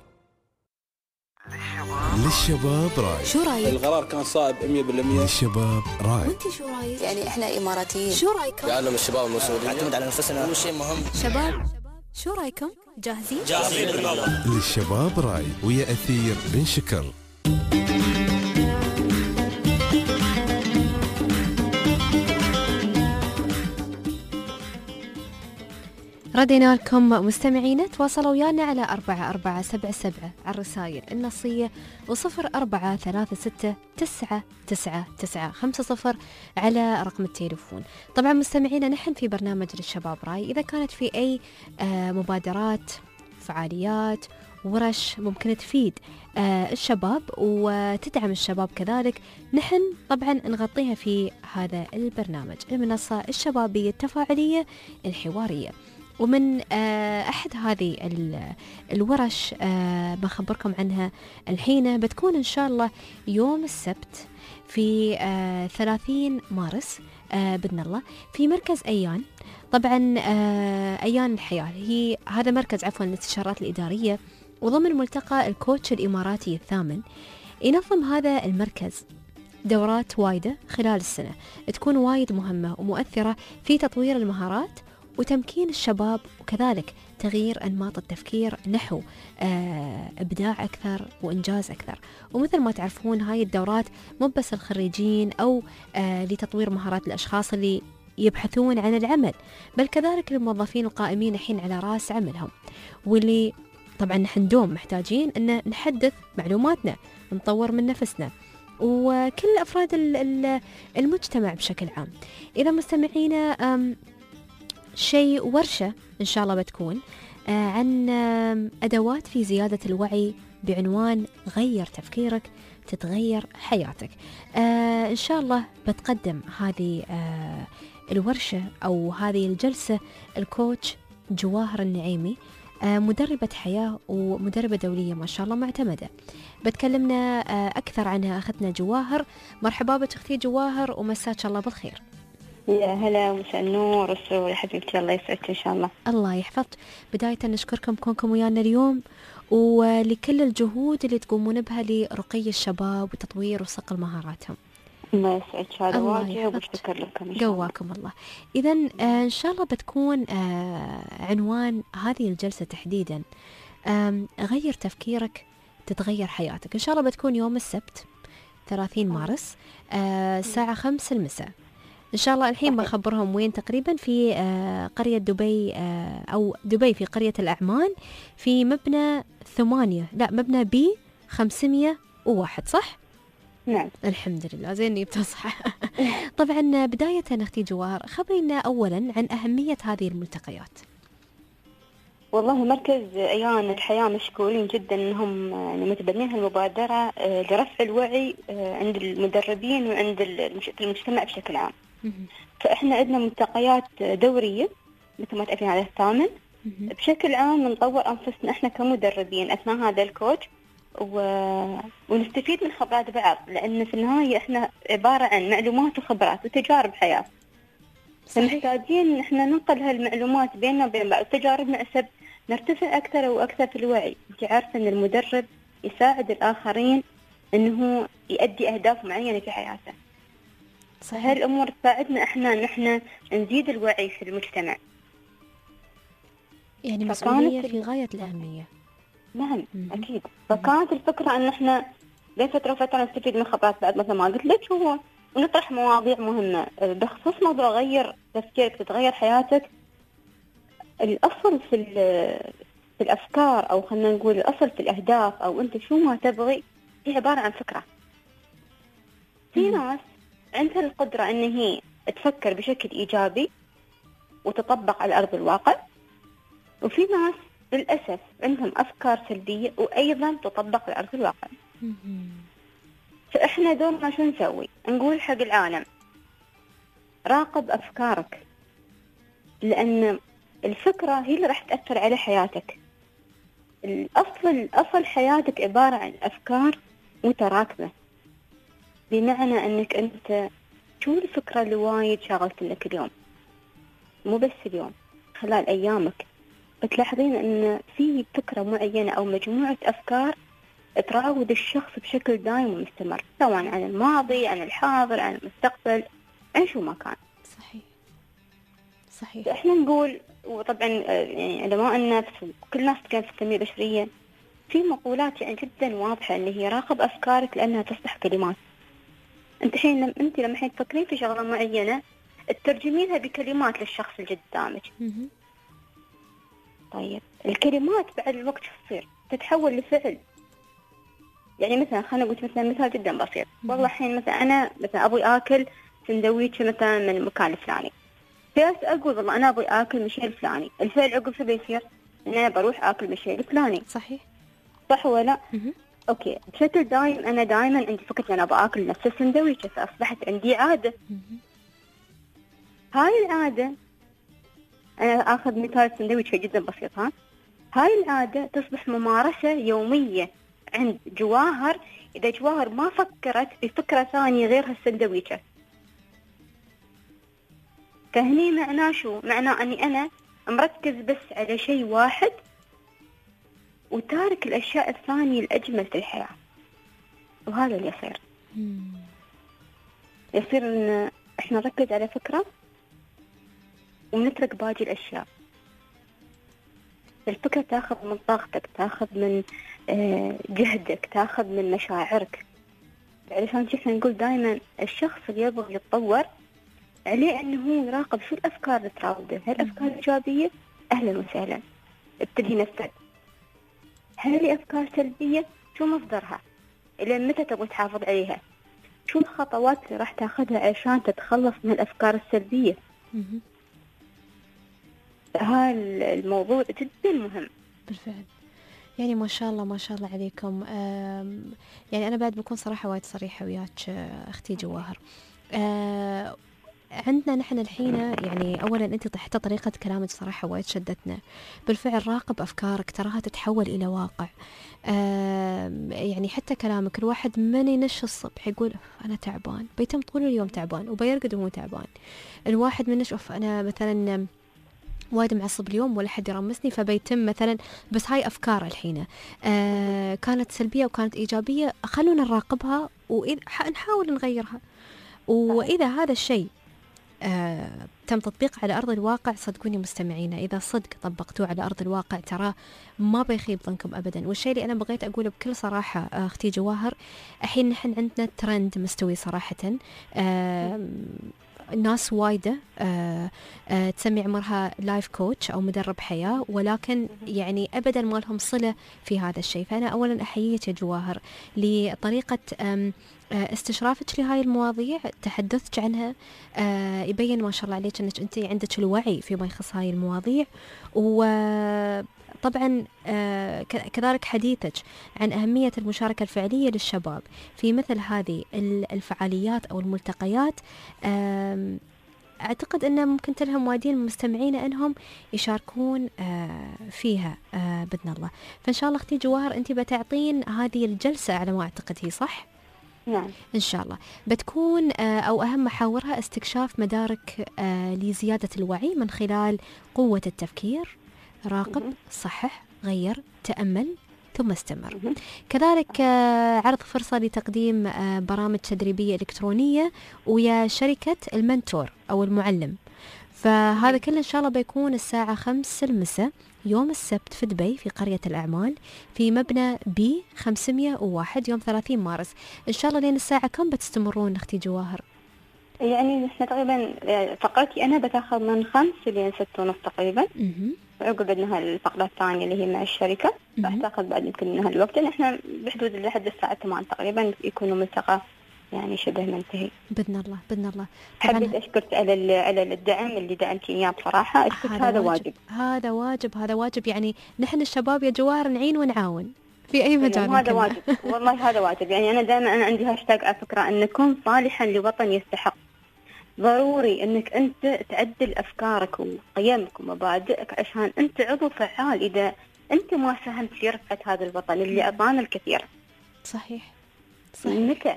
للشباب راي. شو رايك؟ القرار كان صائب مية بالمية. للشباب راي. وانت شو رايك؟ يعني احنا إماراتيين. شو رايكم؟ يعلم الشباب المسؤولين نعتمد على نفسنا، هو شيء مهم. شباب شو رايكم؟ جاهزين؟ جاهزين. للشباب راي ويا أثير بن شكر. ردينا لكم مستمعين، تواصلوا ويانا على أربعة أربعة سبعة سبعة على الرسائل النصية وصفر أربعة ثلاثة ستة تسعة تسعة تسعة خمسة صفر على رقم التليفون. طبعا مستمعينا نحن في برنامج للشباب راي، إذا كانت في أي مبادرات فعاليات ورش ممكن تفيد الشباب وتدعم الشباب كذلك، نحن طبعا نغطيها في هذا البرنامج، المنصة الشبابية التفاعلية الحوارية. ومن أحد هذه الورش بخبركم عنها الحين، بتكون إن شاء الله يوم السبت في ثلاثين مارس بإذن الله في مركز أيان. طبعا أيان الحياة هي هذا مركز عفوا الاستشارات الإدارية وضمن ملتقى الكوتش الإماراتي الثامن. ينظم هذا المركز دورات وايدة خلال السنة تكون وايد مهمة ومؤثرة في تطوير المهارات وتمكين الشباب وكذلك تغيير أنماط التفكير نحو آه إبداع أكثر وإنجاز أكثر. ومثل ما تعرفون هاي الدورات مو بس الخريجين أو آه لتطوير مهارات الأشخاص اللي يبحثون عن العمل، بل كذلك الموظفين القائمين الحين على رأس عملهم، واللي طبعا نحن دوم محتاجين أن نحدث معلوماتنا نطور من نفسنا وكل أفراد المجتمع بشكل عام. إذا مستمعينا شيء ورشة إن شاء الله بتكون عن أدوات في زيادة الوعي بعنوان غير تفكيرك تتغير حياتك. إن شاء الله بتقدم هذه الورشة أو هذه الجلسة الكوتش جواهر النعيمي، مدربة حياة ومدربة دولية ما شاء الله معتمدة بتكلمنا أكثر عنها أختنا جواهر. مرحبا بك أختي جواهر ومساك الله بالخير. يا هلا مساء النور والسرور يا حبيبتي، الله يسعدك إن شاء الله. الله يحفظك. بداية نشكركم كونكم ويانا اليوم ولكل الجهود اللي تقومون بها لرقي الشباب وتطوير وصقل مهاراتهم. الله يسعدك، هذا واجب وشكر لكم. قواكم الله. إذا إن شاء الله بتكون عنوان هذه الجلسة تحديدا غير تفكيرك تتغير حياتك. إن شاء الله بتكون يوم السبت ثلاثين مارس الساعة خمسة المساء إن شاء الله. الحين بخبرهم وين تقريبا، في قرية دبي أو دبي في قرية الأعمال في مبنى ثمانية لا مبنى بي خمسمية وواحد صح؟ نعم الحمد لله زين جبتها صح. طبعا بداية أختي جواهر خبرينا أولا عن أهمية هذه الملتقيات. والله مركز أيان الحياة مشكورين جدا أنهم متبنين هالمبادرة لرفع الوعي عند المدربين وعند المجتمع بشكل عام. فإحنا عندنا ملتقيات دورية مثل ما تعرفين على الثامن. بشكل عام نطور أنفسنا إحنا كمدربين أثناء هذا الكوتش و... ونستفيد من خبرات بعض، لأن في النهاية إحنا عبارة عن معلومات وخبرات وتجارب حياة. فمحتاجين إحنا ننقل هالمعلومات بيننا وبين بعض وتجاربنا أسب نرتفع أكثر وأكثر في الوعي. أنت عارفة أن المدرب يساعد الآخرين أنه يؤدي أهداف معينة في حياته. فهالأمور تساعدنا إحنا نحن نزيد الوعي في المجتمع. يعني مسؤولية في غاية الأهمية. نعم أكيد. فكانت الفكرة أن إحنا بين فترة وفترة نستفيد من خبرات بعد مثل ما قلت لك، هو ونطرح مواضيع مهمة بخصوص موضوع غير تفكيرك تتغير حياتك. الأصل في في الأفكار أو خلنا نقول الأصل في الأهداف أو أنت شو ما تبغي هي عبارة عن فكرة. في ناس عندها القدرة أن هي تفكر بشكل إيجابي وتطبق على أرض الواقع، وفي ناس للأسف عندهم أفكار سلبية وأيضا تطبق على أرض الواقع. فإحنا دورنا شو نسوي؟ نقول حق العالم راقب أفكارك، لأن الفكرة هي اللي راح تأثر على حياتك. الأصل الأصل حياتك عبارة عن أفكار متراكمة، بمعنى أنك أنت شو الفكرة اللي وايد شغلت لك اليوم، مو بس اليوم، خلال أيامك بتلاحظين أن في فكرة معينة أو مجموعة أفكار تراود الشخص بشكل دائم ومستمر، سواء عن الماضي عن الحاضر عن المستقبل عن شو ما كان. صحيح صحيح. احنا نقول، وطبعا يعني علماء النفس وكل الناس كانت في التنمية البشرية في مقولات يعني جدا واضحة اللي هي راقب أفكارك لأنها تصبح كلمات. انت حين لم انت لما حين تفكرين في شغلة معينة تترجمينها بكلمات للشخص اللي قدامك. طيب الكلمات بعد الوقت شو تصير؟ تتحول لفعل. يعني مثلا خلينا نقول مثلا مثال جدا بسيط، والله حين مثلا أنا مثلا أبغي آكل سندويتش مثلا من المكان الفلاني، بس أقول والله أنا أبغي آكل مشي الفلاني، الفعل عقب شو بيصير؟ إن أنا بروح آكل مشي الفلاني. صحيح صح ولا؟ أوكي. بشكل دائم أنا دائما عندي فكرة أنا أبغى آكل نفس السندويتش، فأصبحت عندي عادة. هاي العادة أنا أخذ مثال سندويتش جدا بسيط، ها هاي العادة تصبح ممارسة يومية عند جواهر إذا جواهر ما فكرت بفكرة ثانية غير هالسندويتش. فهني معناه شو؟ معناه أني أنا مركز بس على شيء واحد وتارك الأشياء الثانية الأجمل في الحياة. وهذا اللي يصير يصير إن إحنا نركز على فكرة ونترك باقي الأشياء. الفكرة تاخذ من طاقتك، تاخذ من جهدك، تاخذ من مشاعرك. علشان احنا نقول دائما الشخص اللي يبغى يتطور عليه انه هو يراقب شو الافكار اللي تراوده. هل الافكار ايجابيه؟ اهلا وسهلا، ابتدي نفذ. هل لي افكار سلبيه؟ شو مصدرها؟ الى متى تبغى تحافظ عليها؟ شو الخطوات اللي راح تاخذها عشان تتخلص من الافكار السلبيه؟ هذا الموضوع جدا مهم. بالفعل. يعني ما شاء الله ما شاء الله عليكم. يعني أنا بعد بكون صراحة وايد صريحة وياك أختي جواهر. عندنا نحن الحين يعني أولا أنت حتى طريقة كلامك صراحة وايد شدتنا. بالفعل راقب أفكارك، تراها تتحول إلى واقع. آه يعني حتى كلامك، الواحد من ينش الصبح يقول أنا تعبان، بيتم طول اليوم تعبان وبيرقد وهو تعبان. الواحد من ينش أوف أنا مثلا وايد معصب اليوم ولا حد يرمسني، فبيتم مثلا. بس هاي أفكار الحين آه كانت سلبية وكانت إيجابية، خلونا نراقبها ونحاول نغيرها. وإذا هذا الشيء آه تم تطبيقه على أرض الواقع، صدقوني مستمعينا إذا صدق طبقتوه على أرض الواقع ترى ما بيخيب ظنكم أبدا. والشيء اللي أنا بغيت أقوله بكل صراحة آه أختي جواهر، الحين نحن عندنا ترند مستوي صراحة. آه ناس وايدة آه آه تسمي عمرها لايف كوتش أو مدرب حياة، ولكن يعني أبدا ما لهم صلة في هذا الشيء. فأنا أولا أحييك يا جواهر لطريقة استشرافك لهاي المواضيع، تحدثك عنها. آه يبين ما شاء الله عليك أنك أنت عندك الوعي فيما يخص هاي المواضيع. وطبعا آه كذلك حديثك عن أهمية المشاركة الفعلية للشباب في مثل هذه الفعاليات أو الملتقيات. آه أعتقد أن ممكن تلهم وايدين المستمعين أنهم يشاركون آه فيها آه بإذن الله. فإن شاء الله أختي جواهر أنت بتعطين هذه الجلسة على ما أعتقد هي صح؟ نعم إن شاء الله بتكون آه أو أهم محاورها استكشاف مدارك آه لزيادة الوعي من خلال قوة التفكير. راقب، صحح، غير، تأمل، ثم استمر. كذلك آه عرض فرصة لتقديم آه برامج تدريبية إلكترونية ويا شركة المنتور أو المعلم. فهذا كله إن شاء الله بيكون الساعة خمس المساء يوم السبت في دبي في قرية الأعمال في مبنى بي خمسمية وواحد يوم ثلاثين مارس. إن شاء الله لين الساعة كم بتستمرون أختي جواهر؟ يعني نحن تقريبا فقرتي أنا بتاخذ من خمس لين ست ونص تقريبا. وعقب بدنا الفقرة الثانية اللي هي مع الشركة راح تاخذ بعد يمكن من هالوقت. نحن بحدود لحد الساعة ثمانية تقريبا يكونوا ملتقى يعني شبه منتهي بإذن الله. بإذن الله. حبيت أشكرك على على الدعم اللي دعمتي إياه بصراحة. أشكرك. هذا, هذا واجب. واجب هذا واجب هذا واجب يعني نحن الشباب يا جوار نعين ونعاون في أي مجال. هذا واجب والله هذا واجب. يعني أنا دائما أنا عندي هاشتاج على فكرة أن نكون صالحا لوطن يستحق. ضروري أنك أنت تعدل أفكارك وقيمك ومبادئك عشان أنت عضو فعال. إذا أنت ما ساهمت في رفعة هذا الوطن اللي أعطانا الكثير. صحيح. صحيح. متى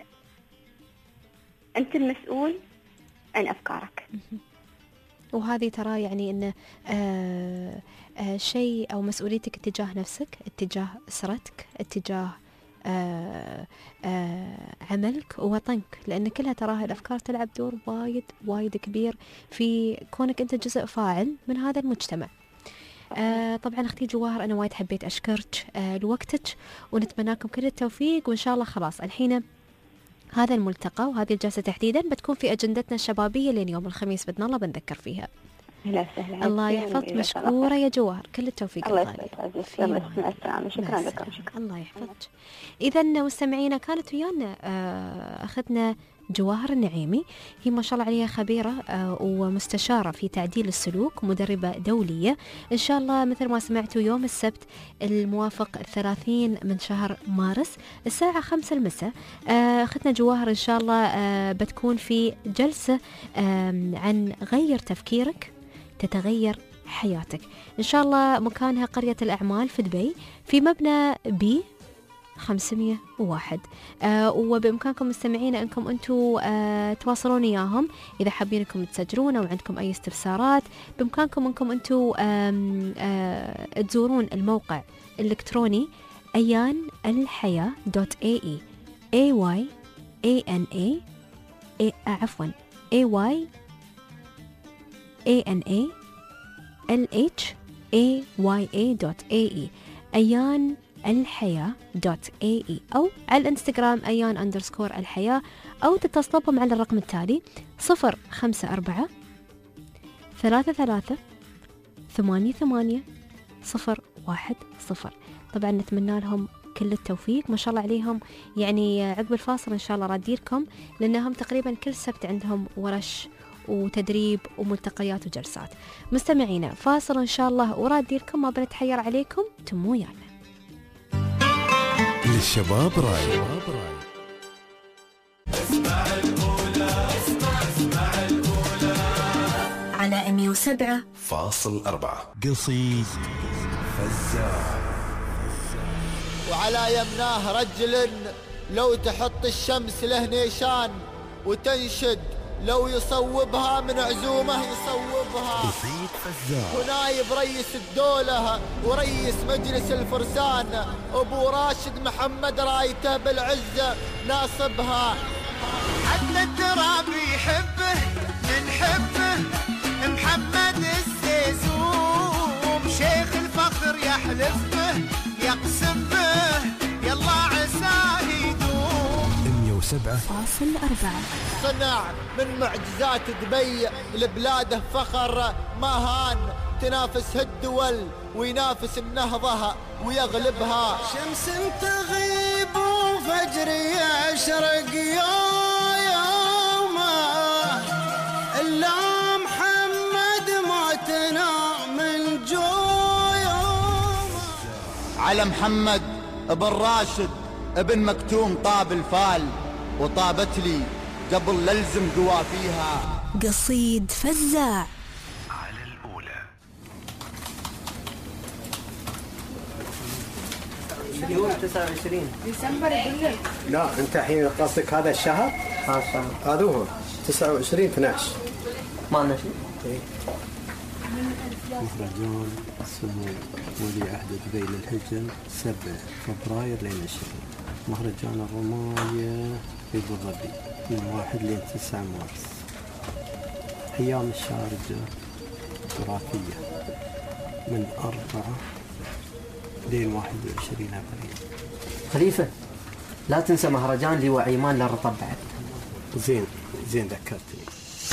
أنت المسؤول عن أفكارك. وهذه ترى يعني إن آه آه شيء أو مسؤوليتك اتجاه نفسك، اتجاه أسرتك، اتجاه آه آه عملك ووطنك، لأن كلها تراها الأفكار تلعب دور وايد وايد كبير في كونك أنت جزء فاعل من هذا المجتمع. آه طبعا أختي جواهر أنا وايد حبيت أشكرك آه لوقتك ونتمناكم كل التوفيق. وإن شاء الله خلاص الحين هذا الملتقى وهذه الجلسة تحديدا بتكون في أجندتنا الشبابية لين يوم الخميس بإذن الله بنذكر فيها. لا سهلا. الله يحفظك. مشكورة يا جوهر، كل التوفيق. الله يسعدك. يلا مع السلامة. شكرا لكم. شكرا. الله يحفظك. إذا مستمعينا كانت ويانا أخذنا جواهر النعيمي، هي ما شاء الله عليها خبيرة ومستشارة في تعديل السلوك، مدربة دولية. إن شاء الله مثل ما سمعتوا يوم السبت الموافق الثلاثين من شهر مارس الساعة خمسة المساء أخذنا جواهر إن شاء الله بتكون في جلسة عن غير تفكيرك تتغير حياتك. إن شاء الله مكانها قرية الأعمال في دبي في مبنى بي خمسمية وواحد. آه وبإمكانكم مستمعين أنكم أنتوا آه تواصلون إياهم إذا حابين أنكم تسجلون أو عندكم أي استفسارات. بإمكانكم أنكم أنتوا آه تزورون الموقع الإلكتروني أيان الحياة دوت اي اي اي واي اي ان اي عفوا اي واي اي ان اي ال اتش اي واي اي دوت اي اي أيان الحياة دوت اي اي أو على الانستغرام أيان أندرسكور الحياة، أو تتصلوا بهم على الرقم التالي صفر خمسة أربعة ثلاثة ثلاثة ثمانية ثمانية صفر واحد صفر. طبعا نتمنى لهم كل التوفيق ما شاء الله عليهم. يعني عقب الفاصل إن شاء الله راديركم لأنهم تقريبا كل سبت عندهم ورش وتدريب وملتقيات وجلسات. مستمعينا فاصل إن شاء الله وراديركم، ما بنتحير عليكم، تموا يانا. للشباب راي. اسمع الأولى اسمع اسمع الأولى سبعة فاصل أربعة. قصيد فزاع. وعلى يمناه رجل لو تحط الشمس له نيشان وتنشد لو يصوبها من عزومه يصوبها. قصيد فزاع. ونايب رئيس الدولة ورئيس مجلس الفرسان أبو راشد محمد رايته بالعزة ناصبها. عدنا التراب يحبه نحبه محمد السيسوم شيخ الفخر يحلف به يقسم به يلا عساه يدوم. مية وسبعة فاصل أربعة. صنع من معجزات دبي لبلاده فخر ما هان تنافس الدول وينافس النهضة ويغلبها. شمس تغيب وفجر يشرق يا يومه إلا محمد موتنا من جويومه. على محمد ابن راشد ابن مكتوم طاب الفال وطابت لي قبل للزم قوافيها. قصيد فزاع. يقول تسعة وعشرين ديسمبر يقول لك. لا انت الحين قصدك هذا الشهر؟ هذا الشهر. هذا هو تسعة وعشرين اثنا عشر. ما لنا شيء. ايه. مهرجان سمو ولي عهد دبي للهجن سبعة فبراير لين عشرين. مهرجان الرماية في ابو ظبي من واحد لين تسعة مارس. أيام الشارقة تراثية من أربعة لين واحد وعشرين أبريل. خليفة لا تنسى مهرجان لي وعيمان للرطب بعد. زين زين ذكرتني.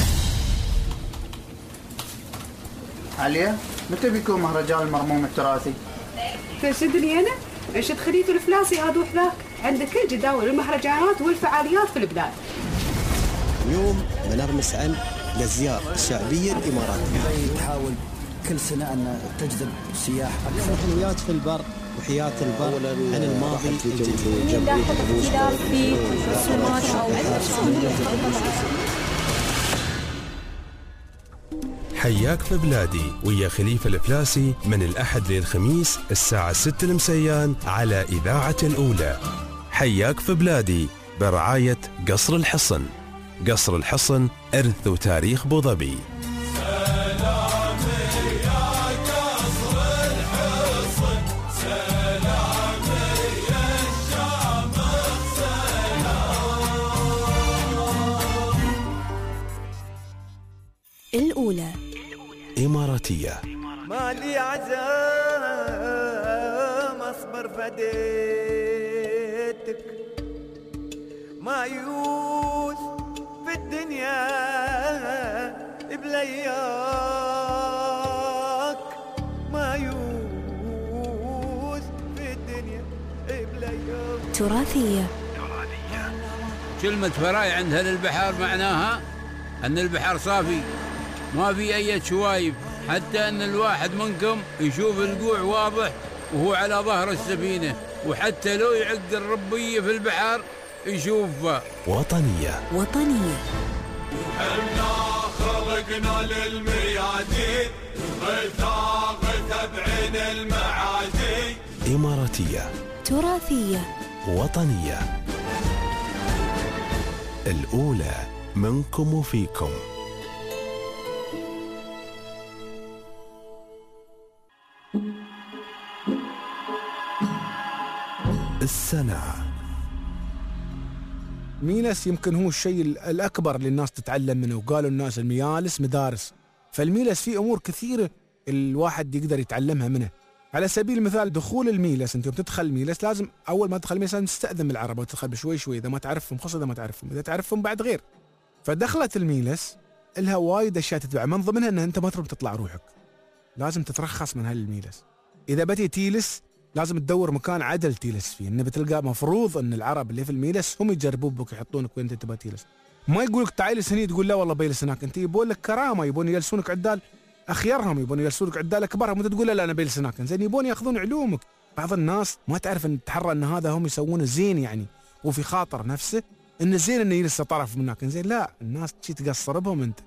عليا متى بيكون مهرجان المرموم التراثي؟ تنشدني أنا؟ انشد خليفة الفلاسي هذا وحذاك. عندك كل جداول المهرجانات والفعاليات في البلاد. اليوم بنرمس عن الأزياء الشعبية الإماراتية. تحاول كل سنة أن تجذب سياح أكثر. حلويات في البر وحياة البر عن الماضي الجديد. في رسومات حياك في بلادي ويا خليفة الفلاسي من الأحد للخميس الساعة ستة المسيان على إذاعة الأولى. حياك في بلادي برعاية قصر الحصن. قصر الحصن إرث وتاريخ أبو ظبي. الأولى إماراتية. ما لي عزام أصبر فديتك ما يوث في الدنيا بلياك ما يوث في الدنيا بلياك. تراثية. كلمة فراي عند أهل البحر معناها أن البحر صافي ما في أي شوايب، حتى أن الواحد منكم يشوف القوع واضح وهو على ظهر السفينة، وحتى لو يعق الربية في البحر يشوفها. وطنية. وطنية. إحنا خلقنا للميادين غثاغثة بعين المعادي. إماراتية. تراثية. وطنية. الأولى منكم وفيكم. السنة. ميلس يمكن هو الشيء الأكبر اللي الناس تتعلم منه، وقالوا الناس الميالس مدارس، فالميلس فيه أمور كثيرة الواحد يقدر يتعلمها منه. على سبيل المثال دخول الميلس، أنت يوم تدخل الميلس لازم أول ما تدخل الميلس لازم تستأذن من العرب وتدخل بشوي شوي، إذا ما تعرفهم خصوصا إذا ما تعرفهم، إذا تعرفهم بعد غير. فدخلت الميلس لها وايد أشياء تتبع، من ضمنها أن أنت ما تروح تطلع روحك، لازم تترخص من هالميلس. إذا بتي تيلس لازم تدور مكان عدل تيلس فيه، إنه بتلقى مفروض أن العرب اللي في الميلس هم يجربون بك يحطونك وين أنت تبغى تيلس، ما يقولك تعالس هني تقول لا والله بيلس هناك، أنت يبون لك كرامة، يبون يجلسونك عدال أخيرهم، يبون يجلسونك عدال أكبرهم، وأنت تقول لا, لا أنا بيلس هناك، زين يبون يأخذون علومك. بعض الناس ما تعرف أن تحرى أن هذا هم يسوون الزين يعني، وفي خاطر نفسه أن الزين أنه يجلس طرف من هناك، زين لا الناس تجي تقصر بهم أنت.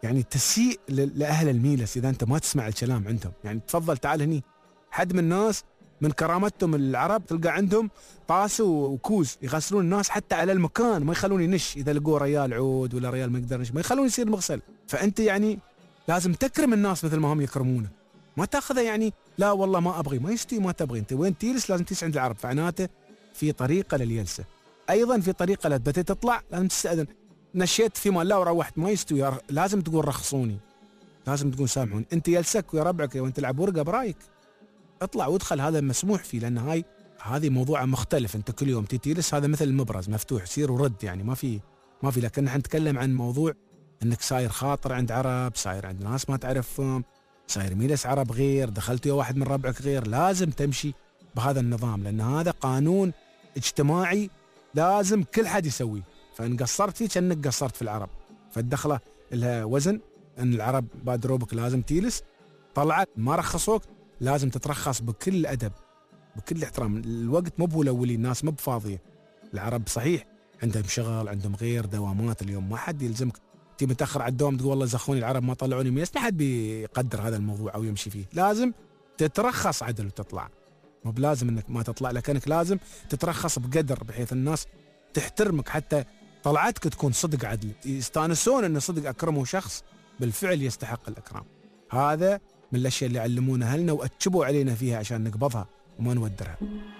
يعني تسيء لأهل الميلس إذا أنت ما تسمع الكلام عندهم. يعني تفضل تعال هني. حد من الناس من كرامتهم العرب تلقى عندهم طاس وكوز يغسلون الناس حتى على المكان، ما يخلون ينش. إذا لقوا ريال عود ولا ريال ما يقدر ينش ما يخلون يصير مغسل. فأنت يعني لازم تكرم الناس مثل ما هم يكرمونه، ما تاخذها يعني لا والله ما أبغي، ما يستوي ما تبغي. أنت وين تجلس لازم تجلس عند العرب. فعناته في طريقة للجلسة، أيضا في طريقة لا بديت تطلع لازم تستأذن. نشيت في مال لا وروحت ما يستوي، لازم تقول رخصوني، لازم تقول سامحوني. أنت يلسك ويا ربعك وأنت تلعب ورقة برايك، اطلع وادخل، هذا مسموح فيه. لأن هاي هذه موضوع مختلف. أنت كل يوم تجلس هذا مثل المبرز مفتوح سير ورد، يعني ما في ما في. لكن نحن نتكلم عن موضوع أنك ساير خاطر عند عرب، ساير عند ناس ما تعرفهم، ساير ميلس عرب غير، دخلت يا واحد من ربعك غير، لازم تمشي بهذا النظام. لأن هذا قانون اجتماعي لازم كل حد يسويه. فإن قصرت فيه كأنك قصرت في العرب. فالدخلة لها وزن، أن العرب بادروا بك لازم تيلس، طلعت ما رخصوك لازم تترخص بكل أدب بكل احترام. الوقت مو بولولي، الناس مو بفاضية. العرب صحيح عندهم شغل، عندهم غير دوامات اليوم، ما حد يلزمك تي متأخر على الدوام تقول والله زخوني العرب ما طلعوني ميس، ما حد بيقدر هذا الموضوع أو يمشي فيه. لازم تترخص عدل وتطلع، مو بلازم انك ما تطلع، لكنك لازم تترخص بقدر بحيث الناس تحترمك، حتى طلعتك تكون صدق عدل، يستانسون ان صدق اكرموا شخص بالفعل يستحق الاكرام. هذا من الاشياء اللي علمونا اهلنا واتشبوا علينا فيها عشان نقبضها وما نودرها.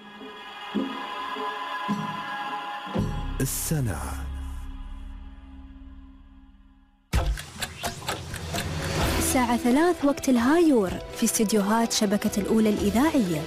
السنة الساعة ثلاث وقت الهايور في استديوهات شبكة الأولى الإذاعية.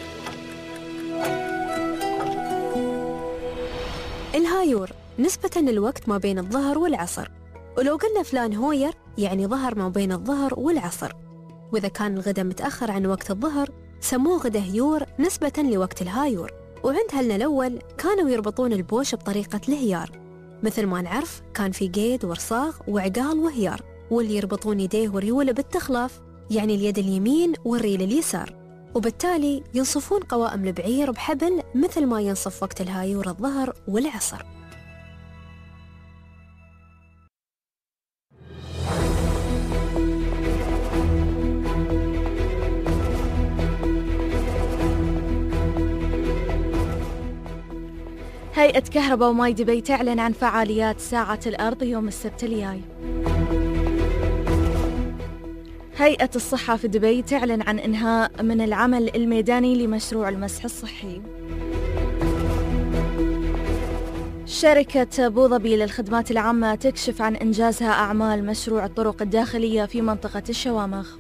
الهايور نسبة للوقت ما بين الظهر والعصر، ولو قلنا فلان هوير يعني ظهر ما بين الظهر والعصر. وإذا كان الغداء متأخر عن وقت الظهر سموه غدا هيور نسبة لوقت الهايور. وعند هلنا الأول كانوا يربطون البوش بطريقة الهيار، مثل ما نعرف كان في قيد ورصاغ وعقال وهيار، واللي يربطون يديه وريوله بالتخلاف يعني اليد اليمين والريل اليسار، وبالتالي ينصفون قوائم البعير بحبل مثل ما ينصف وقت الهايور الظهر والعصر. هيئة كهرباء وماي دبي تعلن عن فعاليات ساعة الأرض يوم السبت الجاي. هيئة الصحة في دبي تعلن عن إنهاء من العمل الميداني لمشروع المسح الصحي. شركة أبوظبي للخدمات العامة تكشف عن إنجازها أعمال مشروع الطرق الداخلية في منطقة الشوامخ.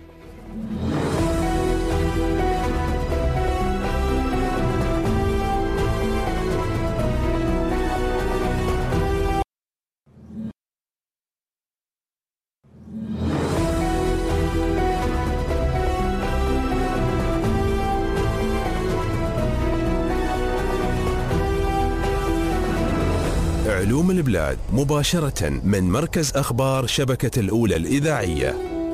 علوم البلاد مباشرة من مركز أخبار شبكة الأولى الإذاعية.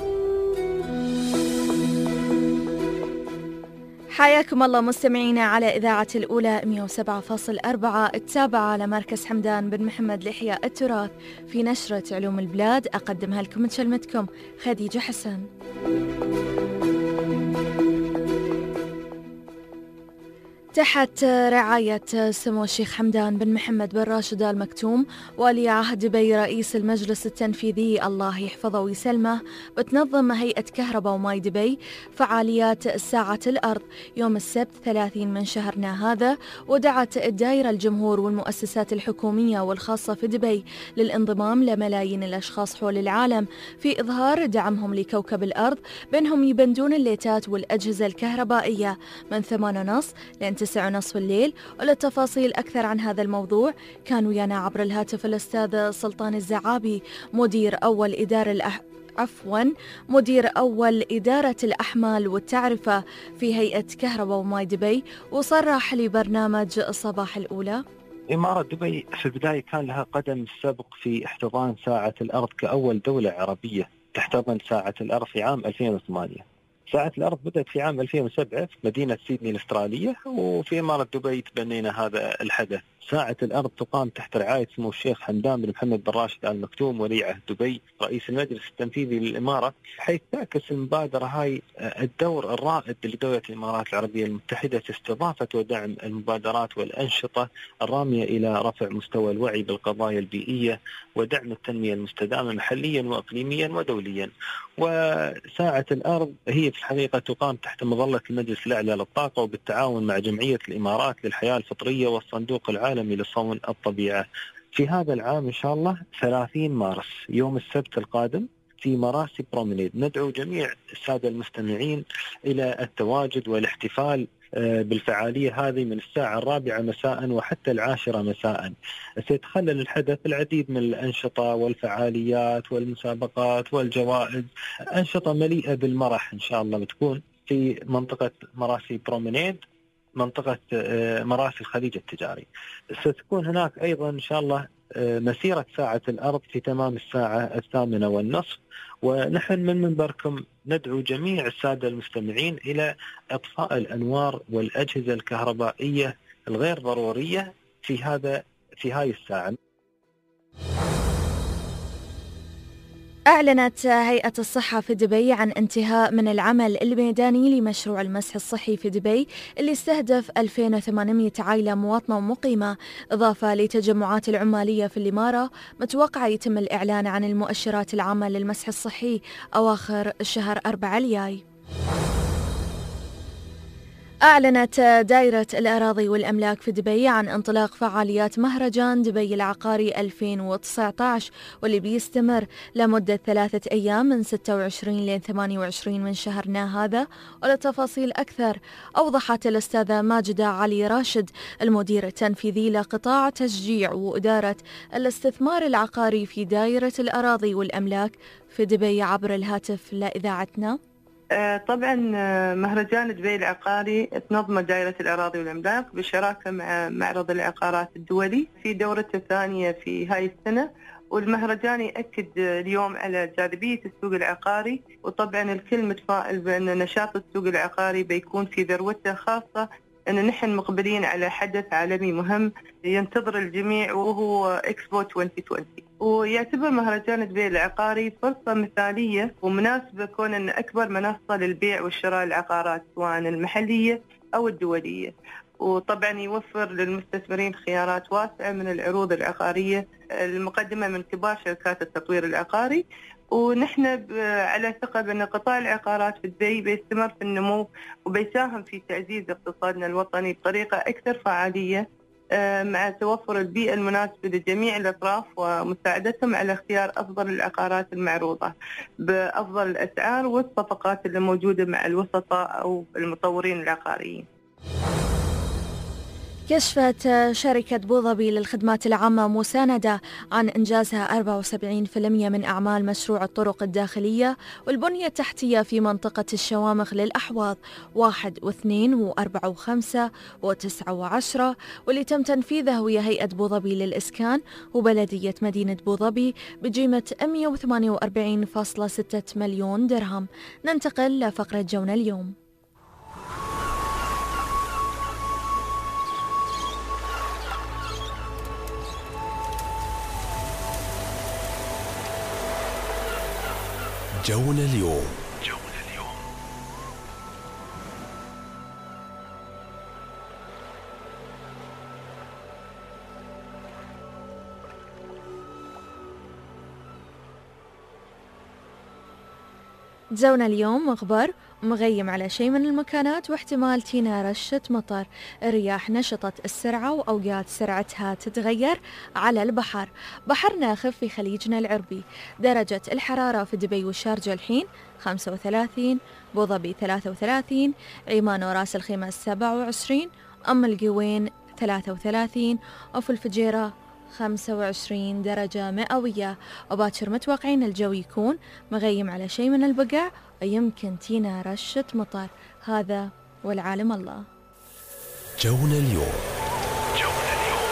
حياكم الله مستمعينا على إذاعة الأولى مئة وسبعة فاصلة أربعة، التابعة على مركز حمدان بن محمد لإحياء التراث في نشرة علوم البلاد. أقدمها لكم من شلمتكم خديجة حسن. تحت رعاية سمو الشيخ حمدان بن محمد بن راشد آل مكتوم ولي عهد دبي رئيس المجلس التنفيذي الله يحفظه ويسلمه، بتنظم هيئة كهرباء وماي دبي فعاليات ساعة الأرض يوم السبت ثلاثين من شهرنا هذا، ودعت الدائرة الجمهور والمؤسسات الحكومية والخاصة في دبي للانضمام لملايين الأشخاص حول العالم في إظهار دعمهم لكوكب الأرض بأنهم يبندون الليتات والأجهزة الكهربائية من ثمانية ونص لين تسعة ونصف الليل. وللتفاصيل أكثر عن هذا الموضوع كان ويانا عبر الهاتف الأستاذ سلطان الزعابي مدير أول إدارة الأح... عفوا مدير أول إدارة الأحمال والتعرفة في هيئة كهرباء وماي دبي، وصرح لبرنامج الصباح الأولى: إمارة دبي في البداية كان لها قدم السابق في احتضان ساعة الأرض كأول دولة عربية تحتضن ساعة الأرض في عام ألفين وثمانية. ساعة الأرض بدأت في عام ألفين وسبعة في مدينة سيدني الأسترالية، وفي إمارة دبي تبنينا هذا الحدث ساعة الأرض تقام تحت رعاية سمو الشيخ حمدان بن محمد بن راشد آل مكتوم ولي عهد دبي رئيس المجلس التنفيذي للإمارة، حيث تعكس المبادرة هاي الدور الرائد لدولة الإمارات العربية المتحدة في استضافة ودعم المبادرات والأنشطة الرامية إلى رفع مستوى الوعي بالقضايا البيئية ودعم التنمية المستدامة محليا وإقليميا ودوليا. وساعة الأرض هي في الحقيقة تقام تحت مظلة المجلس الأعلى للطاقة وبالتعاون مع جمعية الإمارات للحياة الفطرية والصندوق العالمي لصون الطبيعة. في هذا العام إن شاء الله ثلاثين مارس يوم السبت القادم في مراسي برومينيد ندعو جميع السادة المستمعين إلى التواجد والاحتفال بالفعالية هذه من الساعة الرابعة مساء وحتى العاشرة مساء. سيتخلل الحدث العديد من الأنشطة والفعاليات والمسابقات والجوائز، أنشطة مليئة بالمرح إن شاء الله بتكون في منطقة مراسي برومينيد، منطقة مراسي الخليج التجاري. ستكون هناك أيضا إن شاء الله مسيرة ساعة الأرض في تمام الساعة الثامنة والنصف، ونحن من منبركم ندعو جميع السادة المستمعين إلى إطفاء الأنوار والأجهزة الكهربائية الغير ضرورية في هذا في هاي الساعة. أعلنت هيئة الصحة في دبي عن انتهاء من العمل الميداني لمشروع المسح الصحي في دبي اللي استهدف ألفين وثمانمئة عائلة مواطنة ومقيمة، إضافة لتجمعات العمالية في الإمارة. متوقع يتم الإعلان عن المؤشرات العامة للمسح الصحي أواخر شهر أربعة الجاي. أعلنت دائرة الأراضي والأملاك في دبي عن انطلاق فعاليات مهرجان دبي العقاري ألفين وتسعة عشر واللي بيستمر لمدة ثلاثة أيام من ستة وعشرين إلى ثمانية وعشرين من شهرنا هذا. ولتفاصيل أكثر أوضحت الأستاذة ماجدة علي راشد المدير التنفيذي لقطاع تشجيع وإدارة الاستثمار العقاري في دائرة الأراضي والأملاك في دبي عبر الهاتف لإذاعتنا. طبعا مهرجان دبي العقاري تنظم دائرة الأراضي والأملاك بالشراكة مع معرض العقارات الدولي في دورته الثانية في هاي السنة، والمهرجان يأكد اليوم على جاذبية السوق العقاري، وطبعا الكل متفائل بأن نشاط السوق العقاري بيكون في ذروته، خاصة أن نحن مقبلين على حدث عالمي مهم ينتظر الجميع وهو إكسبو ألفين وعشرين. ويعتبر مهرجان دبي العقاري فرصة مثالية ومناسبة كون أن أكبر منصة للبيع والشراء العقارات سواء المحلية أو الدولية، وطبعا يوفر للمستثمرين خيارات واسعة من العروض العقارية المقدمة من كبار شركات التطوير العقاري. ونحن على ثقة بأن قطاع العقارات في دبي بيستمر في النمو وبيساهم في تعزيز اقتصادنا الوطني بطريقة أكثر فعالية مع توفر البيئة المناسبة لجميع الأطراف ومساعدتهم على اختيار أفضل العقارات المعروضة بأفضل الأسعار والصفقات اللي موجودة مع الوسطاء أو المطورين العقاريين. كشفت شركة بوظبي للخدمات العامة مساندة عن إنجازها أربعة وسبعين بالمئة من أعمال مشروع الطرق الداخلية والبنية التحتية في منطقة الشوامخ للأحواض واحد واثنين وأربعة وخمسة وتسعة وعشرة، واللي تم تنفيذه ويا هيئة بوظبي للإسكان وبلدية مدينة بوظبي بقيمة مئة وثمانية وأربعين فاصلة ستة مليون درهم. ننتقل لفقرة جونا اليوم. جونا اليوم. جونا اليوم مخبر مغيم على شيء من المكانات واحتمال تينا رشة مطر. الرياح نشطت السرعة وأوقات سرعتها تتغير على البحر. بحر ناخف في خليجنا العربي. درجة الحرارة في دبي والشارجة الحين خمسة وثلاثين، بوظبي ثلاثة وثلاثين، عمان وراس الخيمة سبعة وعشرين، أم القوين ثلاثة وثلاثين، وفي الفجيرة خمسة وعشرين درجة مئوية. وباكر متوقعين الجو يكون مغيم على شيء من البقع ويمكن تينا رشة مطر. هذا والعالم الله. جونا اليوم. جونا اليوم.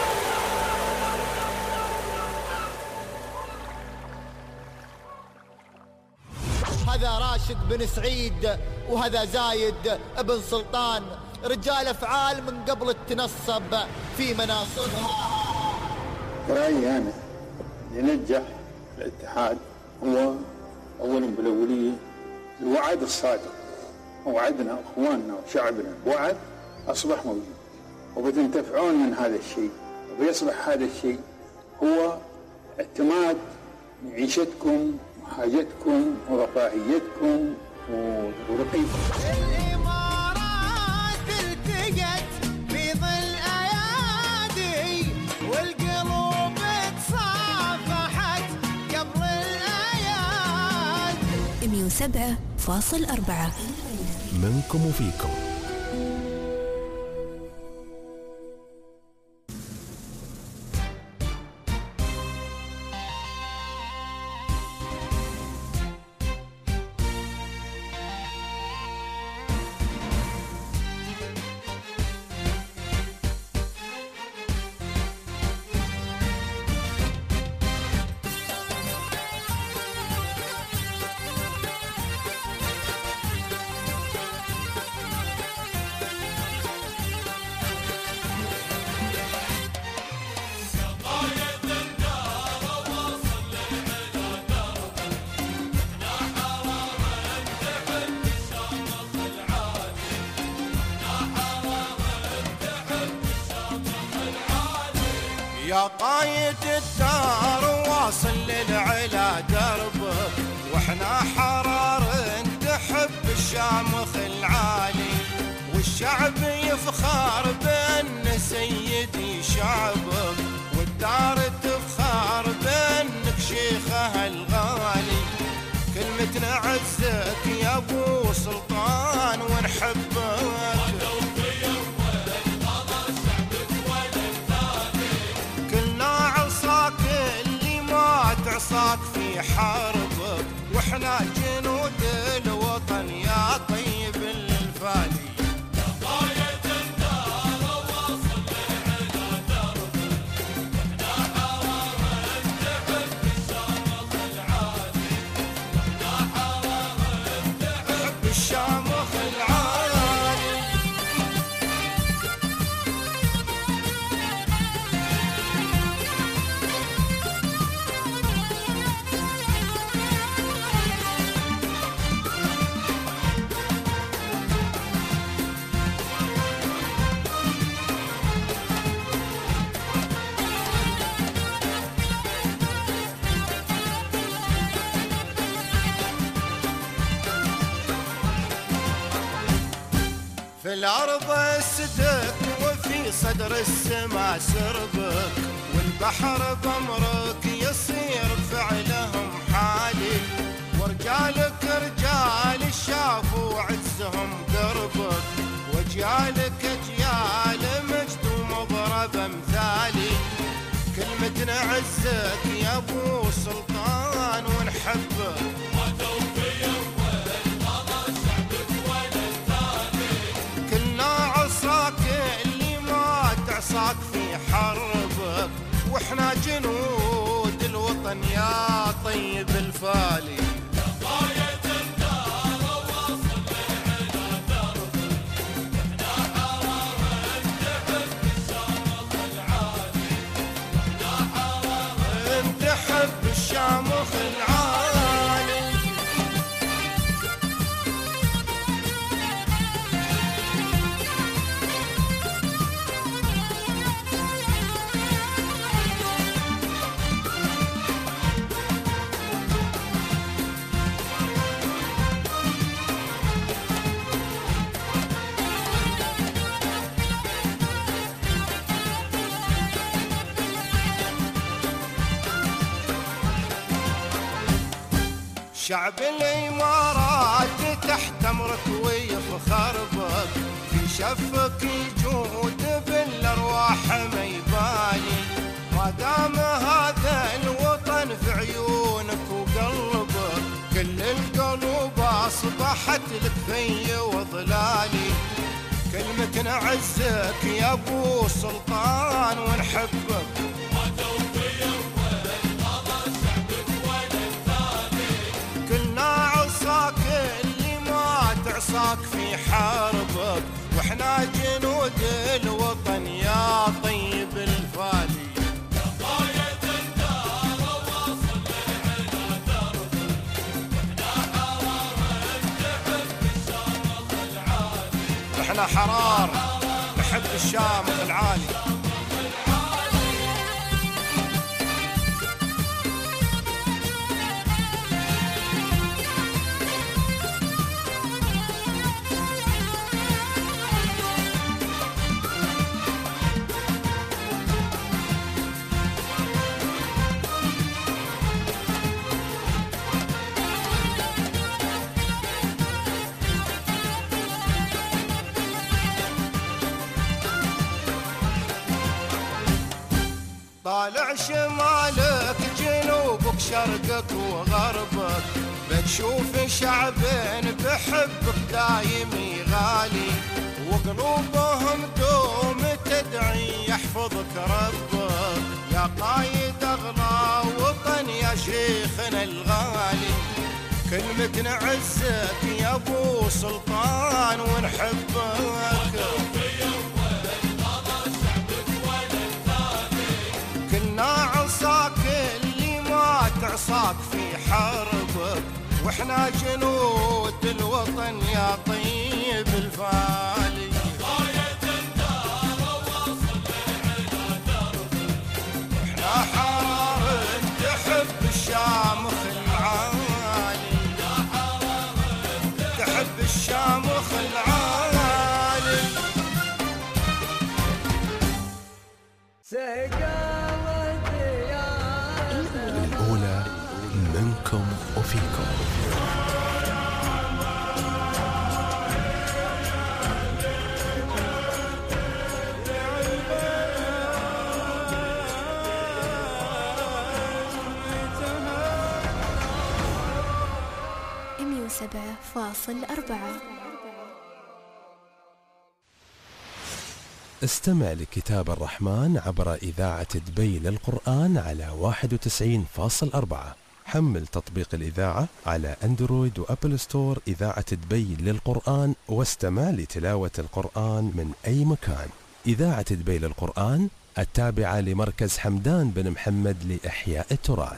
هذا راشد بن سعيد وهذا زايد بن سلطان رجال أفعال من قبل التنصب في مناصبها. رأيي أنا ينجح الاتحاد هو أولا بالأولية الوعد الصادق. وعدنا أخواننا وشعبنا بوعد أصبح موجود، وبتنتفعون من هذا الشيء، وبيصبح هذا الشيء هو اعتماد معيشتكم وحاجتكم ورفاهيتكم ورقيكم. الإمارات التقت في ظل أيادي والقلوب تصافحت قبل الأياد. مية وسبعة فاصل أربعة منكم وفيكم. يا قايد الدار واصل للعلا دربك، واحنا حرار تحب الشامخ العالي، والشعب يفخر بان سيدي شعبك، والدار تفخر بانك شيخها الغالي. كلمتنا عزك يا ابو سلطان ونحبك، عصاك في حربك، واحنا جنود الوطن يا طيب الفالي. يا قايد الدار واصل للعلا دربك، واحنا حرارة تحب الشامخ العالي، واحنا حرارة تحب الشامخ العالي. في الأرض السدك وفي صدر السما سربك، والبحر بأمرك يصير فعلهم حالي، ورجالك رجال شافوا عزهم دربك، وجيالك أجيال مجد ومضرب أمثالي. كلمتنا عزك يا أبو سلطان ونحبك، عصاك في حربك، واحنا جنود الوطن يا طيب الفالي. يا قايد الدار واصل للعلا دربك، واحنا حرارة تحب الشامخ العالي، واحنا حرارة تحب الشامخ العالي. شعب الإمارات تحت أمرك ويفخر بك، في شفك يجود بالأرواح ما يبالي، ما دام هذا الوطن في عيونك وقلبك، كل القلوب أصبحت لك في وظلالي. كلمتنا عزك يا أبو سلطان ونحبك، عصاك في حربك، واحنا جنود الوطن يا طيب الفالي. يا قايد الدار واصل لنا دربك، احنا حرار نحب الشامخ العالي. احنا حرار نحب الشامخ العالي. طالع شمالك جنوبك شرقك وغربك، بتشوف شعبين بحبك دايم يغالي، وقلوبهم دوم تدعي يحفظك ربك. يا قايد اغلى وطن يا شيخنا الغالي، كلمة نعزك يا ابو سلطان ونحبك. كنا عصاك اللي ما تعصاك في حربك، واحنا جنود الوطن يا طيب الفالي. قايد الدار واصل لنا دربك، احنا حرار تحب الشامخ العالي. يا حرار تحب الشامخ العالي. الأولى منكم وفيكم. مية وسبعة فاصل أربعة. استمع لكتاب الرحمن عبر إذاعة دبي للقرآن على واحد وتسعين فاصل أربعة. حمل تطبيق الإذاعة على أندرويد وأبل ستور إذاعة دبي للقرآن واستمع لتلاوة القرآن من أي مكان. إذاعة دبي للقرآن التابعة لمركز حمدان بن محمد لإحياء التراث.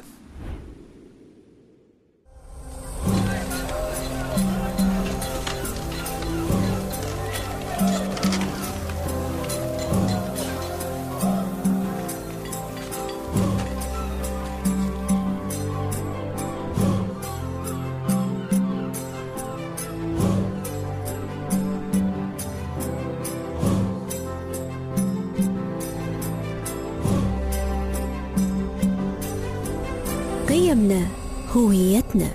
قيمنا هويتنا.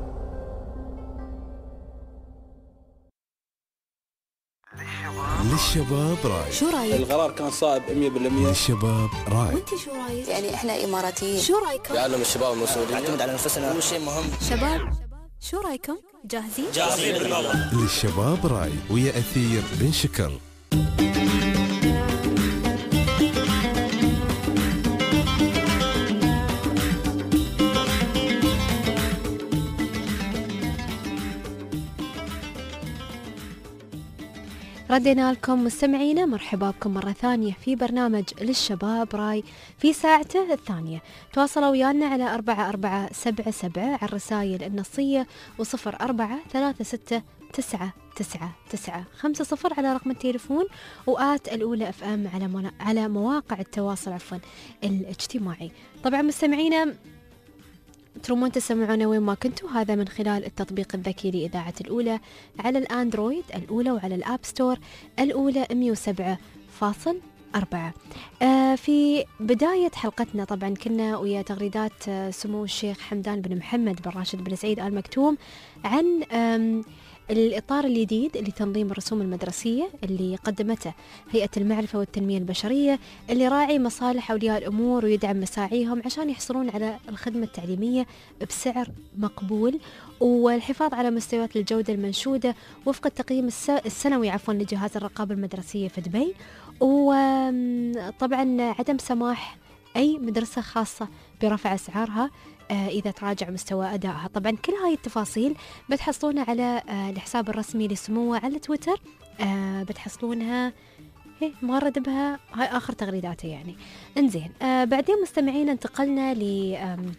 للشباب راي. شو رايك؟ القرار كان صائب مية بالمية. للشباب راي. وانت شو رايك؟ يعني احنا اماراتيين. شو رايكم؟ يعلم الشباب المسؤولين نعتمد على نفسنا، هو شيء مهم. شباب شو رايكم؟ جاهزين؟ جاهزين بالموضوع. للشباب راي ويا أثير بن شكر. ردينا لكم مستمعينا، مرحبا بكم مرة ثانية في برنامج للشباب راي في ساعته الثانية. تواصلوا ويانا على أربعة أربعة سبعة سبعة على الرسائل النصية، وصفر أربعة ثلاثة ستة تسعة تسعة تسعة خمسة صفر على رقم التليفون، وآت الأولى أف أم على منا... على مواقع التواصل عفوا الاجتماعي. طبعا مستمعينا ترمون تسمعونا وين ما كنتوا، هذا من خلال التطبيق الذكي لإذاعة الأولى على الأندرويد الأولى، وعلى الآب ستور الأولى مية وسبعة فاصل أربعة. آه في بداية حلقتنا طبعا كنا ويا تغريدات آه سمو الشيخ حمدان بن محمد بن راشد بن سعيد آل مكتوم عن الإطار الجديد لتنظيم الرسوم المدرسية اللي قدمته هيئة المعرفة والتنمية البشرية، اللي راعي مصالح أولياء الأمور ويدعم مساعيهم عشان يحصلون على الخدمة التعليمية بسعر مقبول، والحفاظ على مستويات الجودة المنشودة وفق التقييم السنوي عفوا لجهاز الرقابة المدرسية في دبي، وطبعا عدم سماح أي مدرسة خاصة برفع أسعارها إذا تراجع مستوى أدائها. طبعا كل هاي التفاصيل بتحصلونها على الحساب الرسمي لسموه على تويتر آه بتحصلونها هي مغرد بها، هاي آخر تغريداته يعني. انزين آه بعدين مستمعين انتقلنا ل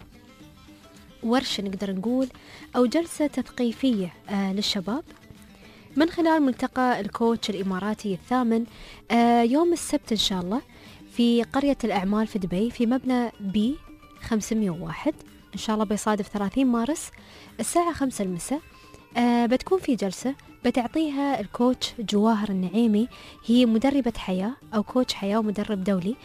ورشة نقدر نقول أو جلسة تثقيفية آه للشباب من خلال ملتقى الكوتش الإماراتي الثامن آه يوم السبت إن شاء الله في قرية الأعمال في دبي في مبنى بي خمسمية وواحد. إن شاء الله بيصادف ثلاثين مارس الساعة خمسة المساء. آه بتكون في جلسة بتعطيها الكوتش جواهر النعيمي، هي مدربة حياة أو كوتش حياة ومدرب دولي.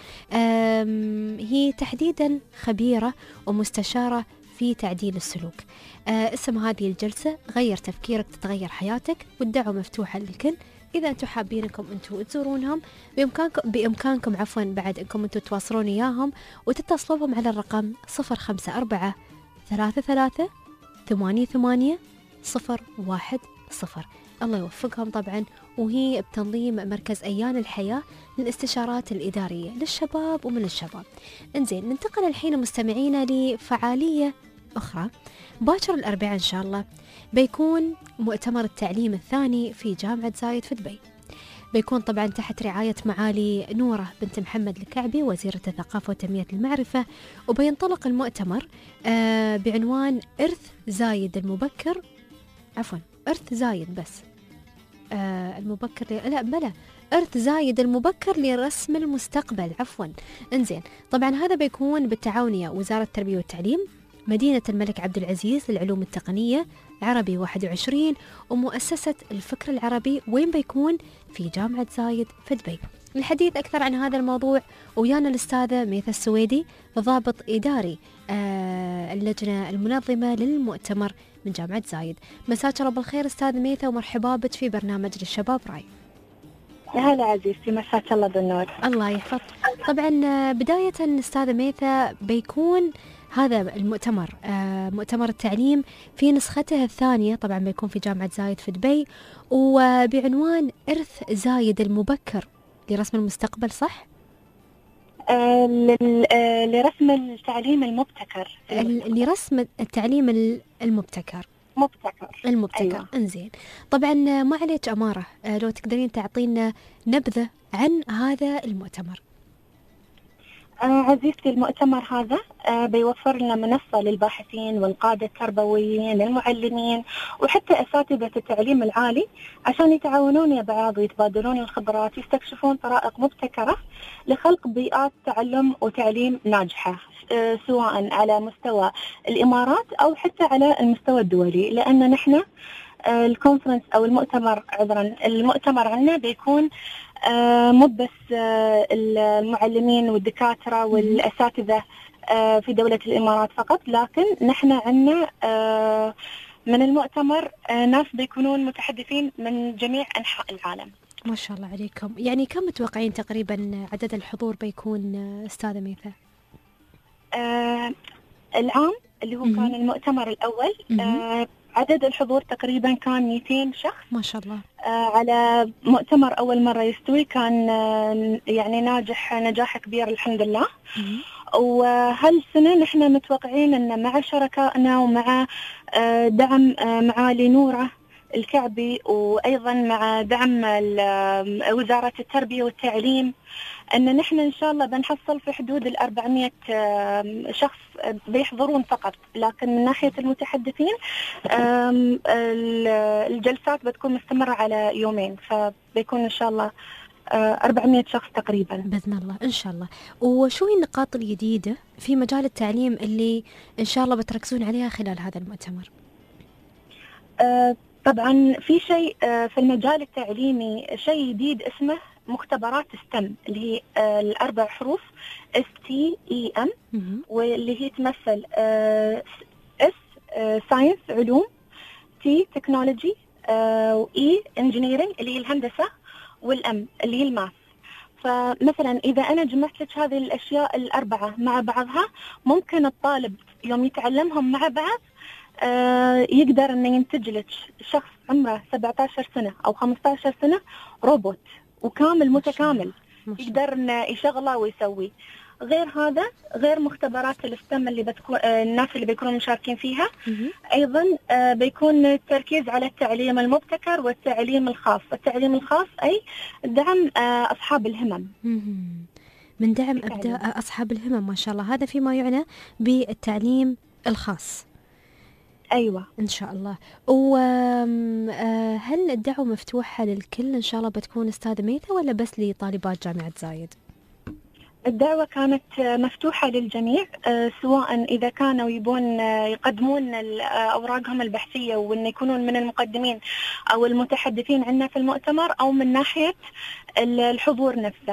هي تحديدا خبيرة ومستشارة في تعديل السلوك. آه اسم هذه الجلسة غير تفكيرك تتغير حياتك، والدعوة مفتوحة للكل. إذا أنتم حابينكم أنتم تزورونهم بإمكانكم بإمكانكم عفوا بعد أنكم أنتم تواصلون إياهم وتتصلوهم على الرقم صفر خمسة أربعة ثلاثة ثلاثة ثمانية ثمانية صفر واحد صفر. الله يوفقهم طبعا. وهي بتنظيم مركز أيان الحياة للاستشارات الإدارية للشباب ومن الشباب. انزين ننتقل الحين مستمعينا لفعالية أخرى. باكر الأربعاء إن شاء الله بيكون مؤتمر التعليم الثاني في جامعة زايد في دبي. بيكون طبعا تحت رعاية معالي نورة بنت محمد الكعبي وزيرة الثقافة وتنمية المعرفة. وبينطلق المؤتمر آه بعنوان إرث زايد المبكر، عفوا إرث زايد بس آه المبكر ل... لا بلا إرث زايد المبكر لرسم المستقبل عفوا. انزين طبعا هذا بيكون بالتعاونية وزارة التربية والتعليم، مدينة الملك عبد العزيز للعلوم التقنية عربي واحد وعشرين، ومؤسسة الفكر العربي. وين بيكون؟ في جامعة زايد في دبي. الحديث أكثر عن هذا الموضوع ويانا الأستاذة ميثا السويدي ضابط إداري آه اللجنة المنظمة للمؤتمر من جامعة زايد. مساك الله بالخير أستاذ ميثا ومرحبا بك في برنامج للشباب راي. يا هلا عزيزتي، مساك الله بالنور. الله يحفظ. طبعا بداية أستاذ ميثا بيكون هذا المؤتمر آه مؤتمر التعليم في نسخته الثانية، طبعا بيكون في جامعة زايد في دبي وبعنوان إرث زايد المبكر لرسم المستقبل، صح؟ آه لرسم التعليم المبتكر. لرسم التعليم المبتكر مبتكر المبتكر أيوة. انزين طبعا ما عليك أمارة، آه لو تقدرين تعطينا نبذة عن هذا المؤتمر. آه عزيزتي، المؤتمر هذا آه بيوفر لنا منصة للباحثين والقادة التربويين المعلمين وحتى أساتذة التعليم العالي عشان يتعاونون مع بعض ويتبادلون الخبرات، يستكشفون طرائق مبتكرة لخلق بيئات تعلم وتعليم ناجحة آه سواء على مستوى الإمارات أو حتى على المستوى الدولي. لأن نحن آه الكونفرنس أو المؤتمر عذرا المؤتمر عندنا بيكون آه مو بس آه المعلمين والدكاترة والأساتذة آه في دولة الإمارات فقط، لكن نحن عندنا آه من المؤتمر آه ناس بيكونون متحدثين من جميع أنحاء العالم. ما شاء الله عليكم. يعني كم متوقعين تقريبا عدد الحضور بيكون أستاذة ميثا؟ آه العام اللي هو م- كان المؤتمر الأول آه عدد الحضور تقريبا كان مئتين شخص. ما شاء الله. آه على مؤتمر أول مرة يستوي، كان آه يعني ناجح نجاح كبير الحمد لله. وهالسنة نحن متوقعين أن مع شركائنا ومع آه دعم آه معالي نورة الكعبي وأيضا مع دعم وزارة التربية والتعليم أن نحن إن شاء الله بنحصل في حدود الأربعمية شخص بيحضرون فقط. لكن من ناحية المتحدثين الجلسات بتكون مستمرة على يومين، فبيكون إن شاء الله أربعمية شخص تقريبا بإذن الله إن شاء الله. وشو هي النقاط الجديدة في مجال التعليم اللي إن شاء الله بتركزون عليها خلال هذا المؤتمر؟ أه طبعا في شيء في المجال التعليمي شيء جديد اسمه مختبرات ستم اللي هي الأربع حروف اس تي اي ام، واللي هي تمثل اس ساينس علوم، تي تكنولوجي، واي انجينيرنج اللي هي الهندسة، والام اللي هي الماث. فمثلا إذا أنا جمعت لك هذه الأشياء الأربعة مع بعضها، ممكن الطالب يوم يتعلمهم مع بعض آه يقدر أن ينتج لك شخص عمره سبعة عشر سنة أو خمسة عشر سنة روبوت وكامل متكامل يقدر أن يشغله ويسوي. غير هذا، غير مختبرات الستم اللي بتكون الناس اللي بيكونوا مشاركين فيها، أيضا بيكون التركيز على التعليم المبتكر والتعليم الخاص. التعليم الخاص أي دعم أصحاب الهمم، من دعم أبداء أصحاب الهمم. ما شاء الله، هذا فيما يعنى بالتعليم الخاص. أيوة إن شاء الله. وهل الدعوة مفتوحة للكل إن شاء الله بتكون أستاذة ميثا، ولا بس لطالبات جامعة زايد؟ الدعوة كانت مفتوحة للجميع، سواء إذا كانوا يبون يقدمون أوراقهم البحثية وأن يكونون من المقدمين أو المتحدثين عنا في المؤتمر، أو من ناحية الحضور نفسه.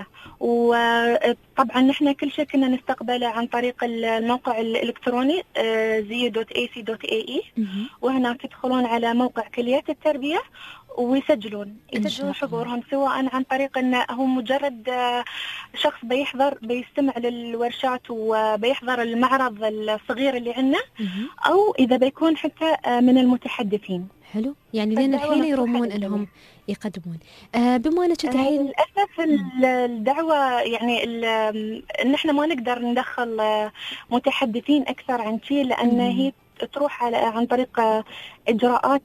وطبعا نحن كل شيء كنا نستقبله عن طريق الموقع الإلكتروني زي دوت اي سي دوت اي اي، وهناك يدخلون على موقع كلية التربية ويسجلون يسجلون حضورهم، سواء عن طريق أنه هو مجرد شخص بيحضر بيستمع للورشات وبيحضر المعرض الصغير اللي عندنا، أو إذا بيكون حتى من المتحدثين. حلو، يعني لين الحين يرومون أنهم يقدمون. آه بما أنك الحين للأسف الدعوة يعني إن إحنا ما نقدر ندخل متحدثين أكثر عن شيء، لأن هي تروح على عن طريق إجراءات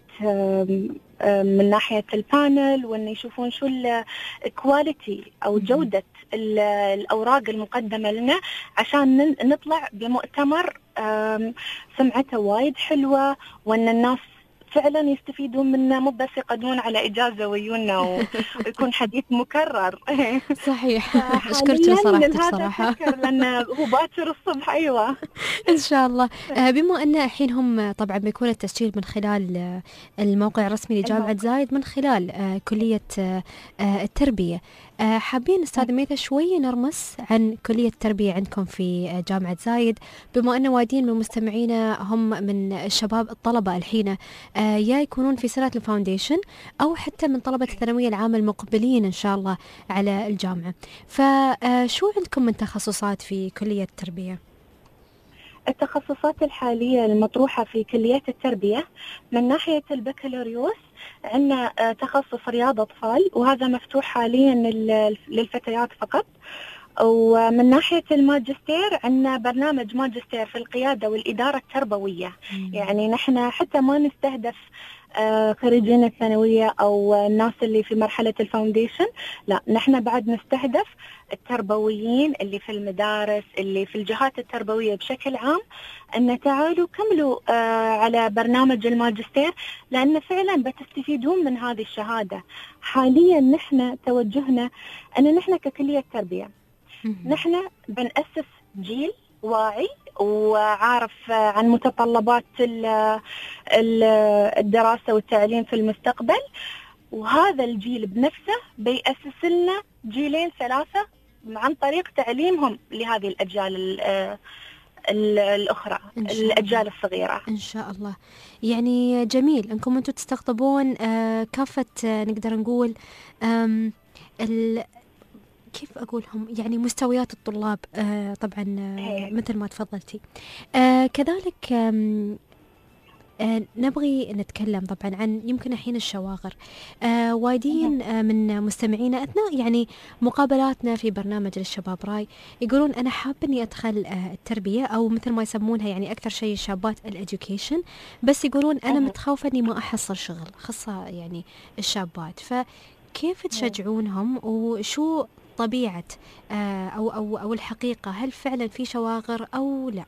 من ناحية البانل، وأن يشوفون شو الكواليتي أو جودة الأوراق المقدمة لنا، عشان نطلع بمؤتمر سمعته وايد حلوة، وأن الناس فعلا يستفيدون منه، مو بس يقدمون على إجازة ويونا ويكون حديث مكرر. صحيح. أشكرك صراحة بصراحة، لأنه هو باكر الصبح. أيوة إن شاء الله. بما أن الحين هم طبعا بيكون التسجيل من خلال الموقع الرسمي لجامعة زايد، من خلال كلية التربية، حابين أستاذ ميثا شوي نرمس عن كلية التربية عندكم في جامعة زايد، بما أن وايدين من مستمعينا هم من الشباب الطلبة الحين يا يكونون في سنة الفاونديشن، أو حتى من طلبة الثانوية العامة المقبلين إن شاء الله على الجامعة. فشو عندكم من تخصصات في كلية التربية؟ التخصصات الحالية المطروحة في كليات التربية من ناحية البكالوريوس عندنا تخصص رياض أطفال، وهذا مفتوح حاليا للفتيات فقط. ومن ناحية الماجستير عندنا برنامج ماجستير في القيادة والإدارة التربوية. مم. يعني نحن حتى ما نستهدف خريجين الثانوية أو الناس اللي في مرحلة الفاونديشن، لا، نحن بعد نستهدف التربويين اللي في المدارس، اللي في الجهات التربوية بشكل عام، أن تعالوا كملوا على برنامج الماجستير، لأن فعلا بتستفيدون من هذه الشهادة. حاليا نحن توجهنا أن نحن ككلية تربية نحن بنأسس جيل واعي وعارف عن متطلبات الدراسة والتعليم في المستقبل، وهذا الجيل بنفسه بيأسس لنا جيلين ثلاثة عن طريق تعليمهم لهذه الأجيال الأخرى، الأجيال الصغيرة إن شاء الله. يعني جميل أنكم أنتم تستقطبون كافة نقدر نقول كيف أقولهم، يعني مستويات الطلاب. آه طبعا آه مثل ما تفضلتي. آه كذلك آه آه نبغي نتكلم طبعا عن يمكن الحين الشواغر. آه وايدين آه من مستمعينا أثناء يعني مقابلاتنا في برنامج للشباب راي يقولون أنا حاب أني أدخل آه التربية، أو مثل ما يسمونها يعني أكثر شيء الشابات الإديوكيشن، بس يقولون أنا متخوفة أني ما أحصل شغل، خاصة يعني الشابات. فكيف تشجعونهم، وشو طبيعة أو أو أو الحقيقة، هل فعلا في شواغر أو لا؟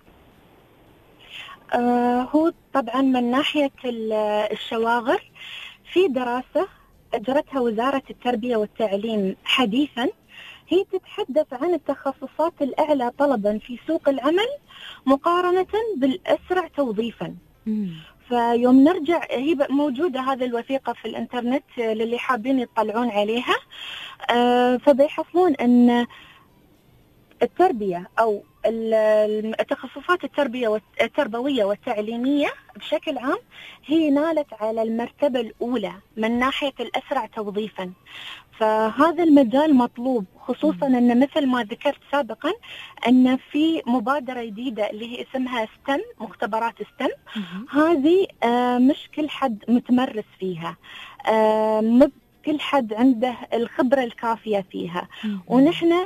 آه هو طبعا من ناحية الشواغر في دراسة أجرتها وزارة التربية والتعليم حديثا، هي تتحدث عن التخصصات الأعلى طلبا في سوق العمل مقارنة بالأسرع توظيفا. مم. فيوم نرجع هي موجودة هذه الوثيقة في الإنترنت للي حابين يطلعون عليها. آه فبيحصلون أن التربية أو التخصصات التربية التربوية والتعليمية بشكل عام هي نالت على المرتبة الأولى من ناحية الأسرع توظيفا. فهذا المجال مطلوب، خصوصا أن مثل ما ذكرت سابقا أن في مبادرة جديدة اللي هي اسمها ستم، مختبرات ستم. هذه مش كل حد متمرس فيها، مش كل حد عنده الخبرة الكافية فيها. ونحن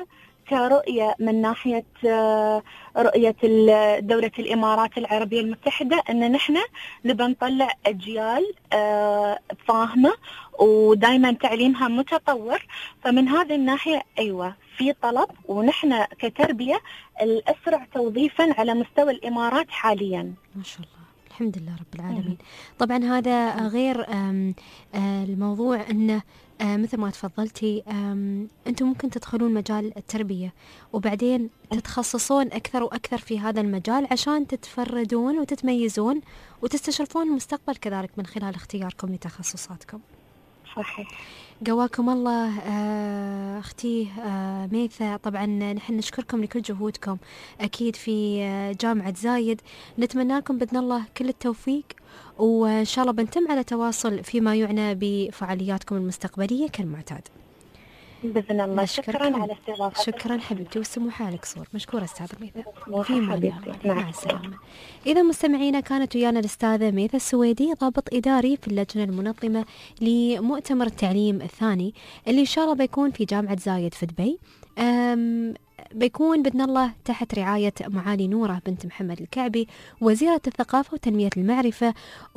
كرؤية من ناحية رؤية دولة الإمارات العربية المتحدة أن نحن نبى نطلع أجيال فاهمة ودائما تعليمها متطور. فمن هذه الناحية أيوة في طلب، ونحن كتربية الأسرع توظيفا على مستوى الإمارات حاليا. ما شاء الله، الحمد لله رب العالمين. طبعا هذا غير الموضوع أنه مثل ما تفضلتي أنتم ممكن تدخلون مجال التربية وبعدين تتخصصون أكثر وأكثر في هذا المجال عشان تتفردون وتتميزون وتستشرفون المستقبل كذلك من خلال اختياركم لتخصصاتكم. صحيح. قواكم الله أختي ميثا. طبعا نحن نشكركم لكل جهودكم أكيد في جامعة زايد، نتمنى لكم بإذن الله كل التوفيق، وإن شاء الله بنتم على تواصل فيما يعنى بفعالياتكم المستقبلية كالمعتاد بإذن الله. شكرا على استضافتك. شكرا حبيبتي، والسمو حالك صور. مشكورة أستاذة ميثا. في حبيبتي. مع السلامة. إذا مستمعينا كانت ويانا الأستاذة ميثا السويدي، ضابط إداري في اللجنة المنظمة لمؤتمر التعليم الثاني اللي إن شاء الله بيكون في جامعة زايد في دبي. بيكون بإذن الله تحت رعاية معالي نورة بنت محمد الكعبي وزيرة الثقافة وتنمية المعرفة.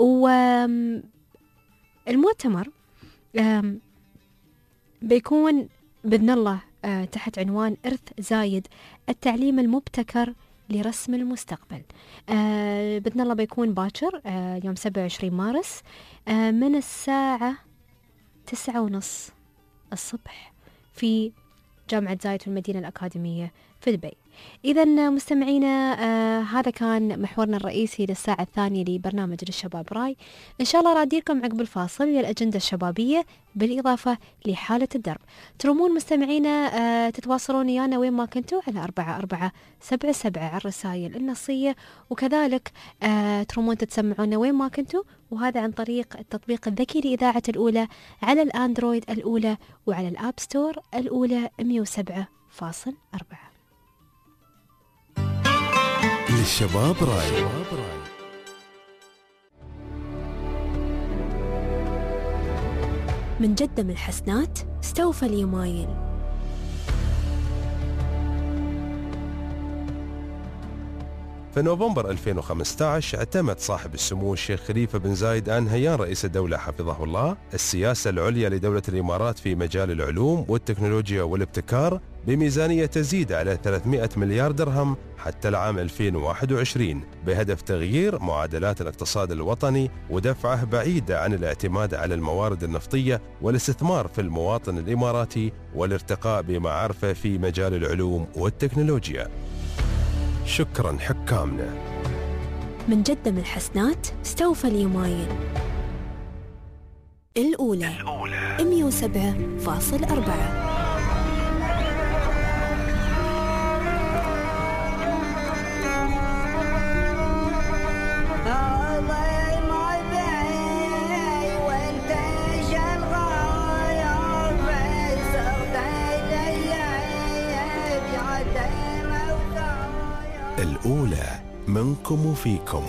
والمؤتمر بيكون بإذن الله تحت عنوان إرث زايد، التعليم المبتكر لرسم المستقبل. بإذن الله بيكون باكر يوم سبعة وعشرين مارس من الساعة تسعة ونص الصبح في جامعة زايد في المدينة الأكاديمية في دبي. إذا مستمعينا آه هذا كان محورنا الرئيسي للساعة الثانية لبرنامج للشباب راي. إن شاء الله راديركم عقب الفاصل للأجندة الشبابية بالإضافة لحالة الدرب. ترمون مستمعينا آه تتواصلون ويانا وين ما كنتوا على أربعة أربعة سبعة سبعة على الرسائل النصية، وكذلك آه ترمون تتسمعونا وين ما كنتوا، وهذا عن طريق التطبيق الذكي لإذاعة الأولى على الأندرويد الأولى وعلى الآب ستور الأولى مئة وسبعة فاصلة أربعة. للشباب راي. من جدة من الحسنات استوفى اليمايل. في نوفمبر ألفين وخمسة عشر اعتمد صاحب السمو الشيخ خليفة بن زايد آل نهيان رئيس الدولة حفظه الله السياسة العليا لدولة الإمارات في مجال العلوم والتكنولوجيا والابتكار بميزانية تزيد على ثلاثمئة مليار درهم حتى العام ألفين وواحد وعشرين بهدف تغيير معادلات الاقتصاد الوطني ودفعه بعيدة عن الاعتماد على الموارد النفطية والاستثمار في المواطن الإماراتي والارتقاء بمعارفه في مجال العلوم والتكنولوجيا. شكرا حكامنا. من جدة من الحسنات استوفى اليمايل. الأولى, الأولى. مئة وسبعة فاصلة أربعة. الأولى منكم وفيكم.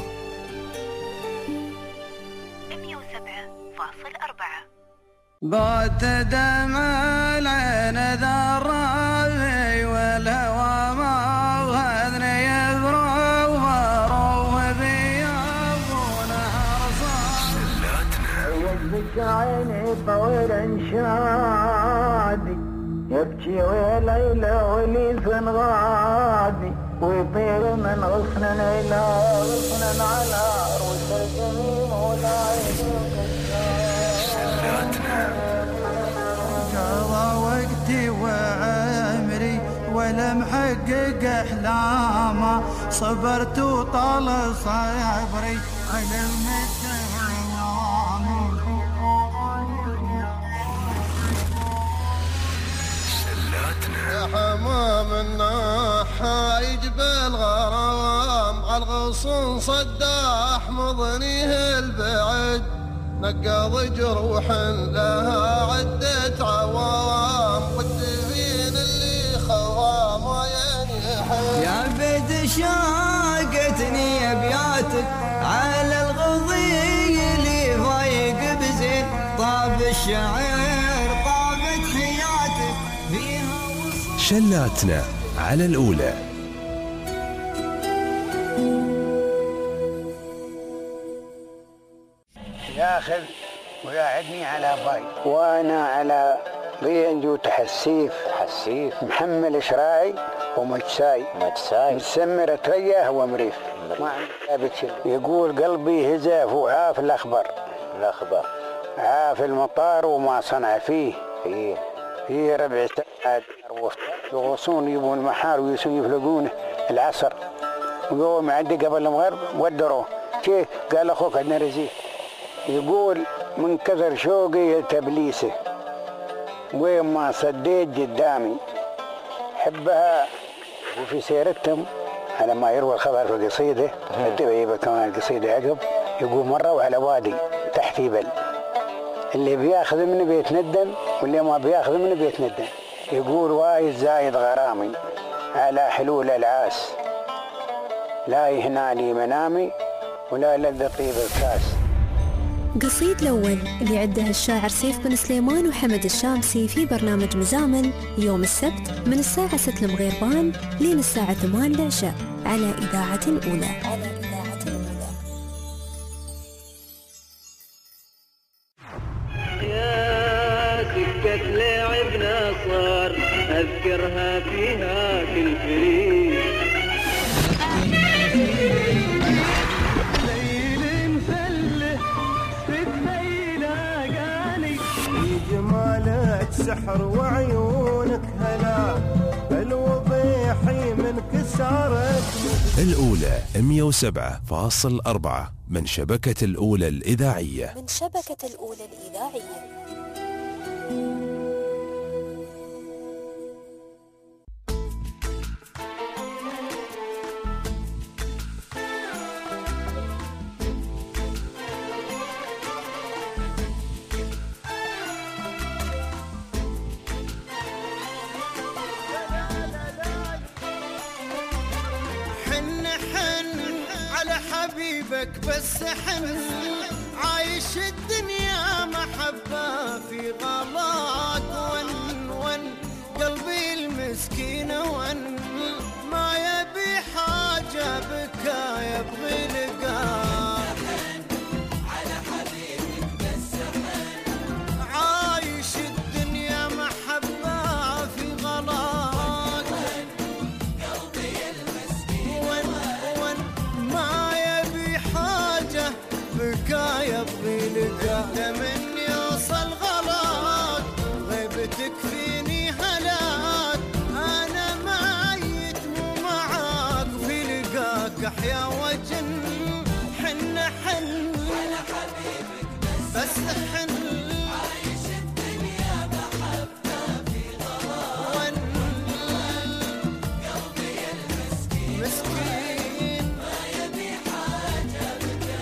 مئة وسبعة فاصلة أربعة. بات دمع العين ذا الربيع والهوى ما وهذني يفرح وروه بيابونه رصاص. يبك عيني طويل شادي يبكي وليلى وليفن غادي ويطير من غصن إلى غصن على رؤوس الجميم ولا قضى وقتي وعمري ولا محقق أحلامه صبرت وطال صبري على المدى يا حمام الناحة يجب الغرام عالغصن صداح مضنيه البعد نقض جروح لها عدة عوام والدفين اللي خوام وينحب. يا بيت شاقتني ابياتك على الغضي اللي ضايق بزين طاب الشعر طابت حياتك فيها شلاتنا على الأولى. ياخذ ويقعدني على باي وانا على بينجو تحسيف حسيف محمل شراعي ومجساي مجساي مسمر ترياه ومريف ما يقول قلبي هزاف وعاف الاخبار الاخبار عاف المطار وما صنع فيه فيه فيه ربع ساعة يغوصون يبون المحار ويسون يفلقون العصر وقوم عندي قبل المغرب ودروه كيف قال اخوك عندنا رزيق يقول من كثر شوقي تبليسه وين ما صديت قدامي حبها وفي سيرتهم على ما يروى الخبر في قصيده التبعيبه كمان القصيده عقب يقول مروا على وادي تحت جبل اللي بياخذ مني بيتندم واللي ما بياخذ مني بيتندم يقول وايد زايد غرامي على حلول العاس لا يهناني منامي ولا لذ طيب الكاس. قصيد الأول اللي عده الشاعر سيف بن سليمان وحمد الشامسي في برنامج مزامل يوم السبت من الساعة ستة المغربان لين الساعة ثمانية العشاء على إذاعة الأولى. على إذاعة الأولى. يا سكة لعبنا صار أذكرها فيها كل فريق جمالك سحر وعيونك هلا الوضيحي من كسارك. الأولى مئة وسبعة فاصل أربعة من شبكة الأولى الإذاعية. من شبكة الأولى الإذاعية. بس حن عايش الدنيا محبة في غلاك ون ون قلبي المسكين ون ما يبي حاجة بكا يبغي لقاك على حبيبك بس حن عايش الدنيا محبة في غلاك قلبي المسكين ون ون ما بكا يبغي لقاك من يوصل غلاك غيبتك فيني هلاك انا ميت مو معاك في لقاك احيا وجن حن حن على حبيبك بس حن عايش الدنيا محبة في غلاك قلبي المسكين مسكين ما يبي حاجة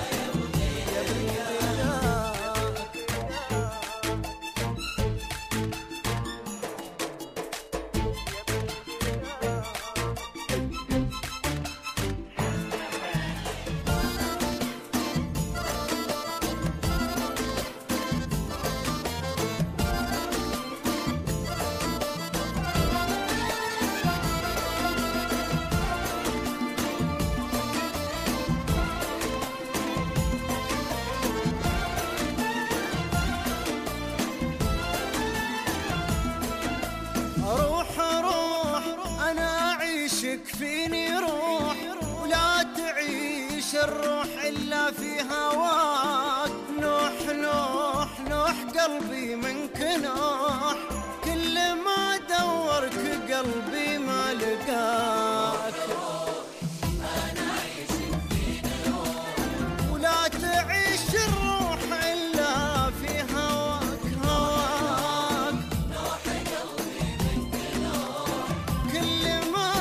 فيني روح ولا تعيش الروح إلا في هواك نوح نوح نوح قلبي منك نوح كل ما دورك قلبي ما لقاك أنا عيشك فيني روح ولا تعيش الروح إلا في هواك هواك نوح قلبي منك نوح كل ما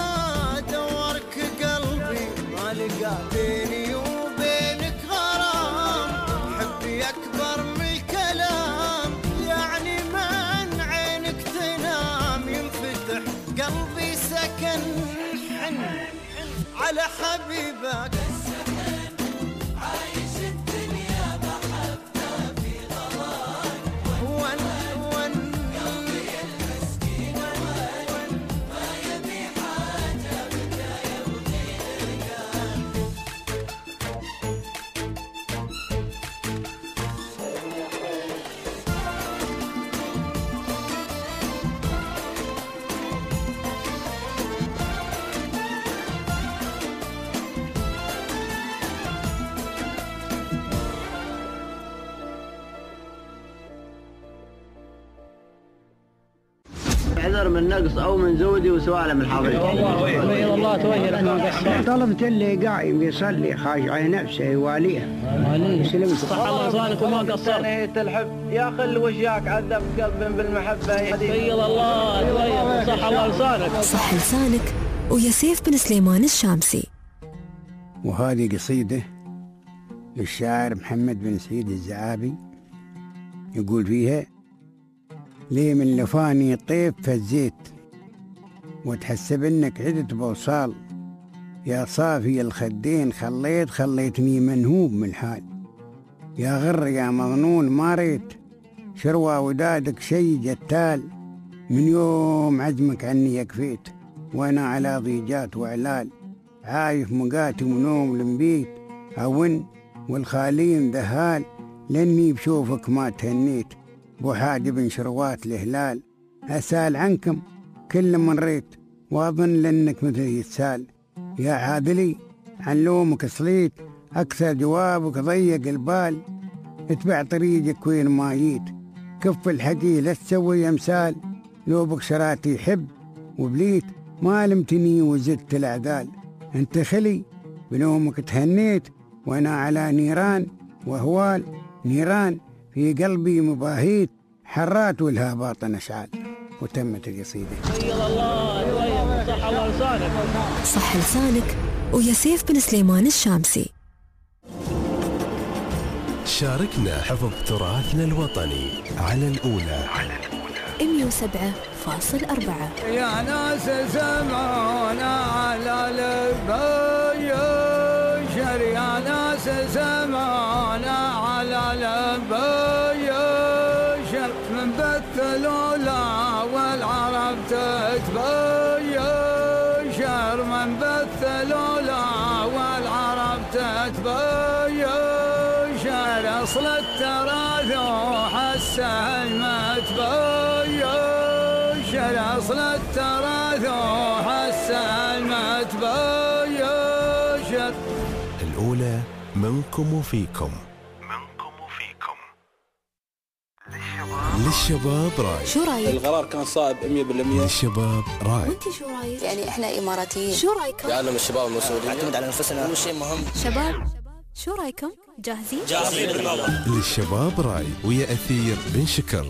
بيني وبينك غرام حبي أكبر من الكلام يعني من عينك تنام ينفتح قلبي سكن حن على حبيبك عايش الدنيا محبة في غلاك ون ون قلبي المسكين ون ما عذر من نقص أو من زودي وسوالم الحاضرين. بيض الله توجه. طلبت اللي قايم يصلي خاشع نفسه يواليها. يسلمك. صح الله لسانك وما قصرت. الحب يا خل وشياك عذب قلب بالمحبة. بيض الله توجه. صح الله لسانك. صح لسانك ويا سيف بن سليمان الشامسي. وهذه قصيدة للشاعر محمد بن سعيد الزعابي، يقول فيها: ليه من لفاني طيف فزيت وتحسب انك عدت بوصال، يا صافي الخدين خليت خليتني منهوب من الحال، يا غر يا مظنون ما ريت شروى ودادك شي جتال، من يوم عزمك عني يكفيت وانا على ضيجات وعلال، عايف مقاتي ونوم لمبيت أون والخالين ذهال، لاني بشوفك ما تهنيت بوحاج بن شروات الهلال، أسال عنكم كل من ريت واظن لانك مثل يتسال، يا عادلي عن لومك صليت اكثر جوابك ضيق البال، اتبع طريقك وين ما جيت كف الحكي لا تسوي امثال، لو بك شراتي حب وبليت ما لمتني وزدت العذال، انت خلي بنومك تهنيت وانا على نيران وهوال، نيران في قلبي مباهيت حرات ولها باطن اشعال. وتمت القصيدة. بيض الله توجه. صح الله لسانك. صح لسانك ويا سيف بن سليمان الشامسي. شاركنا حفظ تراثنا الوطني على الأولى مية وسبعة فاصل أربعة. يا ناس سمعونا على البيشر، يا ناس سمعونا على البيشر، من بث الأولى والعرب تتبيشر، من بث الأولى والعرب تتبيشر، أصل التراث وحسن ما تبيشر، أصل التراث وحسن ما تبيشر. الأولى منكم وفيكم، للشباب راي. شو رايك؟ القرار كان صائب مية بالمية. للشباب راي. وانت شو رايك؟ يعني احنا اماراتيين. شو رايكم؟ يعلم الشباب المسؤولين نعتمد على انفسنا، هو شيء مهم. شباب شو رايكم؟ جاهزين؟ جاهزين. للشباب راي ويا أثير بن شكر.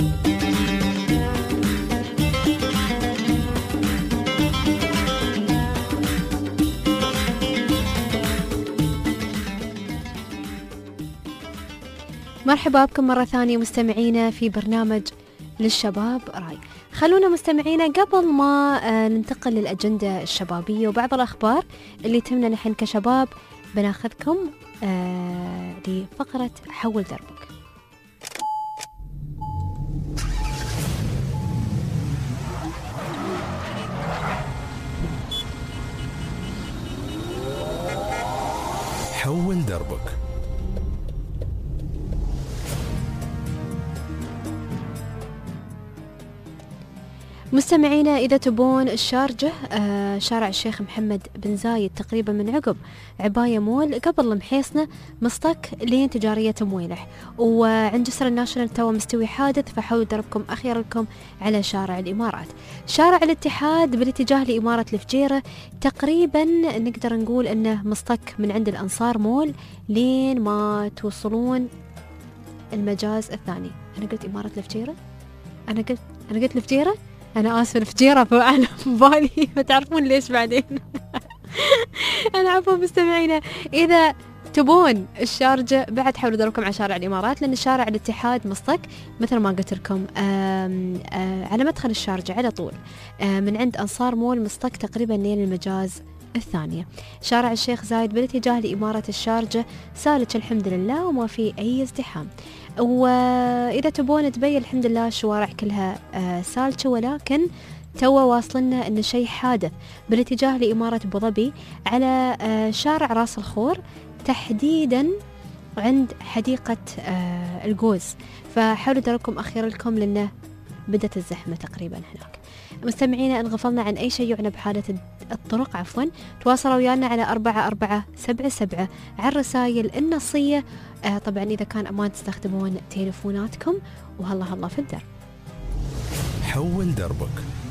مرحبا بكم مرة ثانية مستمعينا في برنامج للشباب راي. خلونا مستمعينا قبل ما ننتقل للأجندة الشبابية وبعض الأخبار اللي تهمنا نحن كشباب، بناخذكم لفقرة حول دربك. حول دربك. مستمعينا إذا تبون الشارجة، آه شارع الشيخ محمد بن زايد تقريبا من عقب عباية مول قبل المحيصنة مصطك لين تجارية مويلح، وعند جسر الناشونال توا مستوي حادث، فحاولوا دربكم أخير لكم على شارع الإمارات. شارع الاتحاد بالاتجاه لإمارة الفجيرة تقريبا نقدر نقول أنه مصطك من عند الأنصار مول لين ما توصلون المجاز الثاني. أنا قلت إمارة الفجيرة؟ أنا قلت أنا قلت الفجيرة؟ أنا آسفة، الفجيرة فأنا بالي ما تعرفون ليش بعدين. أنا عفوا مستمعينا، إذا تبون الشارجة بعد حاولوا دوركم على شارع الإمارات، لأن شارع الاتحاد مصطك مثل ما قلت لكم آم آم على مدخل الشارجة على طول من عند أنصار مول مصطك تقريبا لين المجاز الثانية. شارع الشيخ زايد بالاتجاه لإمارة الشارجة سالك الحمد لله وما في أي ازدحام. وإذا تبون تبين الحمد لله الشوارع كلها سالكة، ولكن توا واصلنا أن شيء حادث بالاتجاه لإمارة أبو ظبي على شارع راس الخور تحديدا عند حديقة الجوز، فحاولوا دركم أخير لكم لأنه بدت الزحمة تقريبا هناك. مستمعينا إن غفلنا عن أي شيء يعنى بحالة الطرق عفوا تواصلوا ويانا على أربعة أربعة سبعة سبعة على الرسائل النصية. آه طبعا إذا كان أمان تستخدمون تليفوناتكم، وهلا هلا في الدرب. حول دربك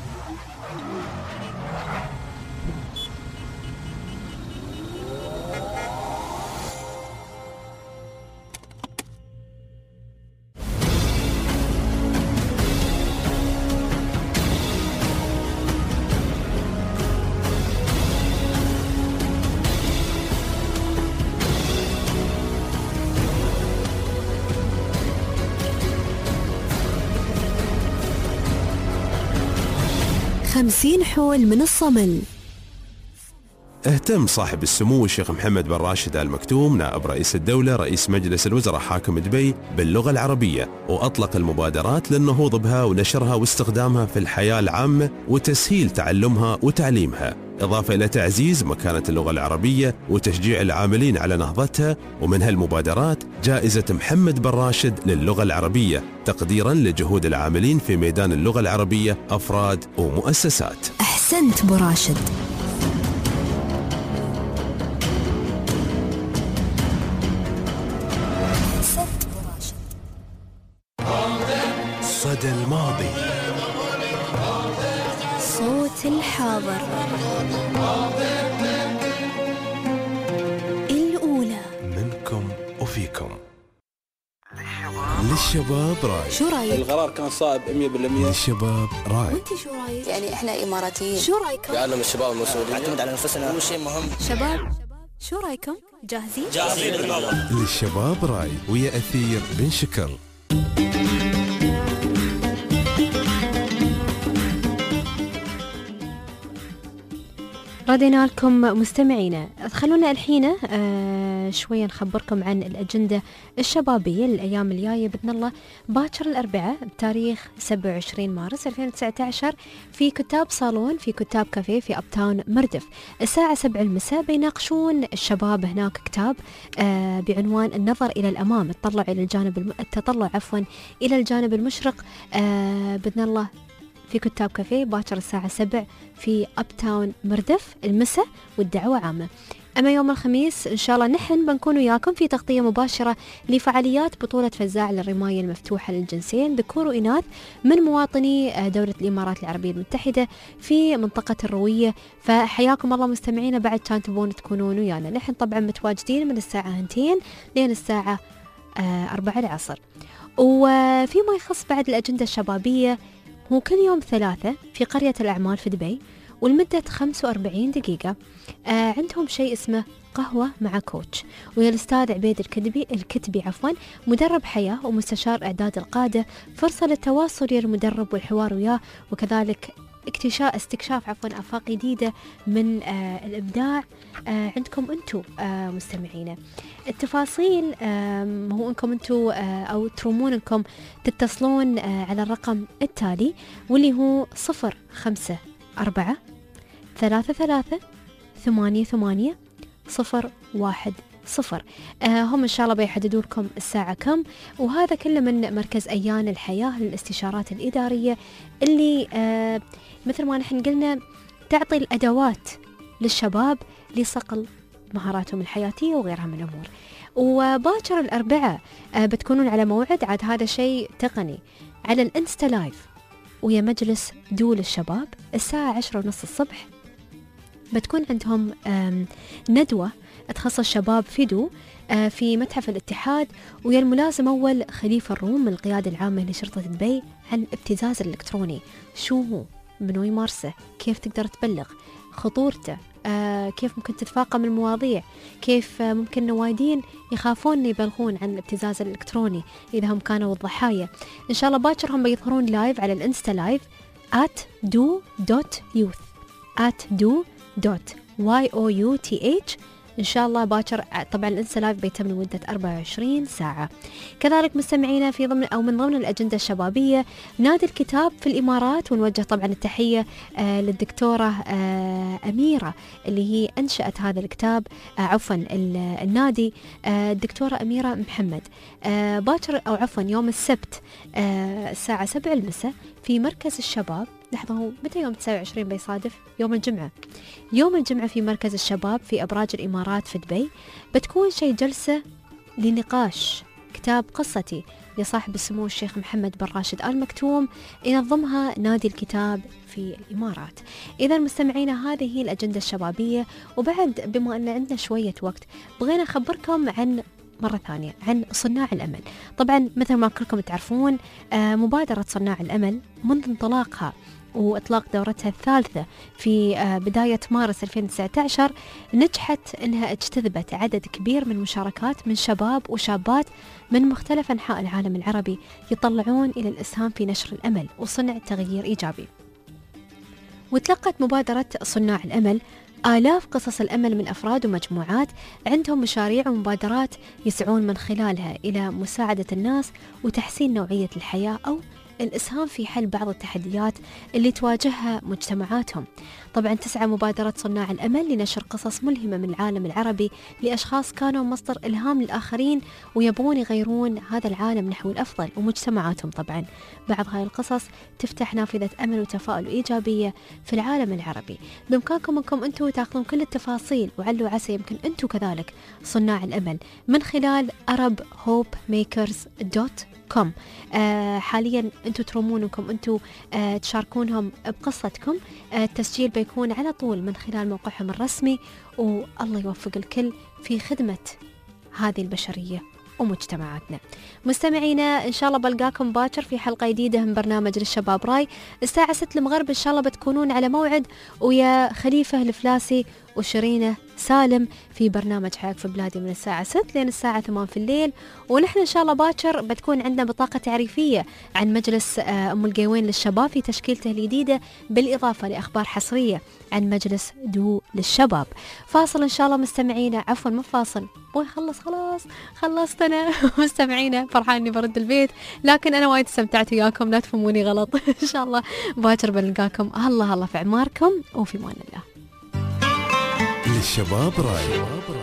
خمسين حول من الصمل. اهتم صاحب السمو الشيخ محمد بن راشد آل مكتوم نائب رئيس الدولة رئيس مجلس الوزراء حاكم دبي باللغة العربية، وأطلق المبادرات للنهوض بها ونشرها واستخدامها في الحياة العامة وتسهيل تعلمها وتعليمها، إضافة إلى تعزيز مكانة اللغة العربية وتشجيع العاملين على نهضتها. ومن هالمبادرات جائزة محمد بن راشد للغة العربية تقديرا لجهود العاملين في ميدان اللغة العربية أفراد ومؤسسات. أحسنت بو راشد. صدى الماضي، صوت الحاضر، الأولى منكم وفيكم. للشباب راي. شو رايك؟ القرار كان صائب مية بالمية. للشباب راي. وانت شو رايك؟ يعني احنا اماراتيين. شو رايكم؟ يعلم الشباب المسؤولين نعتمد على نفسنا، اول شيء مهم. شباب شو رايكم؟ جاهزين؟ جاهزين بالله. للشباب راي ويا أثير بن شكر. ردينا لكم مستمعينا. خلونا الحين آه شوية نخبركم عن الأجندة الشبابية للأيام الجاية بإذن الله. باكر الأربعاء بتاريخ سبعة وعشرين مارس ألفين وتسعة عشر في كتاب صالون في كتاب كافيه في أبتاون مردف الساعة سبعة المساء بيناقشون الشباب هناك كتاب آه بعنوان النظر إلى الأمام، التطلع إلى الجانب الم... التطلع عفوا إلى الجانب المشرق آه بإذن الله في كتاب كافيه باكر الساعة سبعة في أبتاون مردف المساء، والدعوة عامة. أما يوم الخميس إن شاء الله نحن بنكون وياكم في تغطية مباشرة لفعاليات بطولة فزاع للرماية المفتوحة للجنسين ذكور وإناث من مواطني دولة الإمارات العربية المتحدة في منطقة الروية. فحياكم الله مستمعينا، بعد كان تبون تكونون ويانا. نحن طبعا متواجدين من الساعة هنتين لين الساعة أربعة العصر. وفيما يخص بعد الأجندة الشبابية، هو كل يوم ثلاثة في قرية الأعمال في دبي والمدة خمسة وأربعين دقيقة. آه عندهم شيء اسمه قهوة مع كوتش، ويا الأستاذ عبيد الكتبي الكتبي عفوا مدرب حياة ومستشار إعداد القادة. فرصة للتواصل ويا المدرب والحوار وياه، وكذلك اكتشاف استكشاف عفوا آفاق جديدة من آه الإبداع آه عندكم أنتم آه مستمعينا. التفاصيل آه هو أنكم أنتم آه أو ترومون أنكم تتصلون آه على الرقم التالي واللي هو صفر خمسة أربعة ثلاثة ثلاثة ثمانية ثمانية صفر واحد صفر. آه هم إن شاء الله بيحددوا لكم الساعة كم، وهذا كله من مركز أيان الحياة للاستشارات الإدارية اللي آه مثل ما نحن قلنا تعطي الأدوات للشباب لصقل مهاراتهم الحياتية وغيرها من الأمور. وباكر الأربعاء آه بتكونون على موعد، عاد هذا شيء تقني، على الانستا لايف ويا مجلس دول الشباب الساعة عشرة ونص الصبح. بتكون عندهم ندوة تخص الشباب في دو في متحف الاتحاد ويا الملازم أول خليفة الروم من القيادة العامة لشرطة دبي عن الابتزاز الإلكتروني، شو هو، منو يمارسه، كيف تقدر تبلغ، خطورته، آه كيف ممكن تتفاقم المواضيع، كيف آه ممكن نوادين يخافون يبلغون عن الابتزاز الإلكتروني إذا هم كانوا الضحايا. إن شاء الله باكر هم بيظهرون لايف على الانستا لايف at do dot youth at do dot youth. إن شاء الله باكر. طبعا الانستا لايف بيتم لمدة أربعة وعشرين ساعة. كذلك مستمعينا في ضمن أو من ضمن الأجندة الشبابية نادي الكتاب في الإمارات، ونوجه طبعا التحية آه للدكتورة آه أميرة اللي هي أنشأت هذا الكتاب آه عفوا النادي آه الدكتورة أميرة محمد. آه باكر أو عفوا يوم السبت آه الساعة سبعة المساء في مركز الشباب. لحظة، هو متى يوم تسعة وعشرين بيصادف؟ يوم الجمعة. يوم الجمعة في مركز الشباب في أبراج الإمارات في دبي بتكون شيء جلسة لنقاش كتاب قصتي لصاحب السمو الشيخ محمد بن راشد آل مكتوم، ينظمها نادي الكتاب في الإمارات. إذا مستمعينا هذه هي الأجندة الشبابية. وبعد بما أن عندنا شوية وقت بغينا نخبركم عن مرة ثانية عن صناع الأمل. طبعا مثل ما كلكم تعرفون مبادرة صناع الأمل منذ انطلاقها وإطلاق دورتها الثالثة في بداية مارس ألفين وتسعة عشر نجحت أنها اجتذبت عدد كبير من المشاركات من شباب وشابات من مختلف أنحاء العالم العربي يطلعون إلى الإسهام في نشر الأمل وصنع تغيير إيجابي. وتلقت مبادرة صناع الأمل آلاف قصص الأمل من أفراد ومجموعات عندهم مشاريع ومبادرات يسعون من خلالها إلى مساعدة الناس وتحسين نوعية الحياة أو الإسهام في حل بعض التحديات اللي تواجهها مجتمعاتهم. طبعا تسعى مبادرة صناع الأمل لنشر قصص ملهمة من العالم العربي لأشخاص كانوا مصدر إلهام للآخرين ويبغون يغيرون هذا العالم نحو الأفضل ومجتمعاتهم. طبعا بعض هاي القصص تفتح نافذة أمل وتفاؤل وإيجابية في العالم العربي. بإمكانكم أنكم أنتم تأخذون كل التفاصيل وعلوا عسى يمكن أنتم كذلك صناع الأمل من خلال arab hope makers dot com. آه حاليا أنتم ترمون أنكم أنتم آه تشاركونهم بقصتكم. آه التسجيل بيكون على طول من خلال موقعهم الرسمي، والله يوفق الكل في خدمة هذه البشرية ومجتمعاتنا. مستمعينا إن شاء الله بلقاكم باكر في حلقة جديدة من برنامج للشباب راي الساعة ستة المغرب إن شاء الله بتكونون على موعد ويا خليفة الفلاسي وشرينة سالم في برنامج حياك في بلادي من الساعة ستة لين الساعة ثمانية في الليل. ونحن إن شاء الله باكر بتكون عندنا بطاقة تعريفية عن مجلس أم القيوين للشباب في تشكيلته الجديدة، بالإضافة لأخبار حصرية عن مجلس دو للشباب. فاصل إن شاء الله مستمعينا، عفوا مو فاصل، بوي خلص خلاص خلصت أنا مستمعينا، فرحان إني برد البيت لكن أنا وايد استمتعت وياكم لا تفهموني غلط. إن شاء الله باكر بنلقاكم. الله الله في عماركم وفي مان الله. للشباب راي.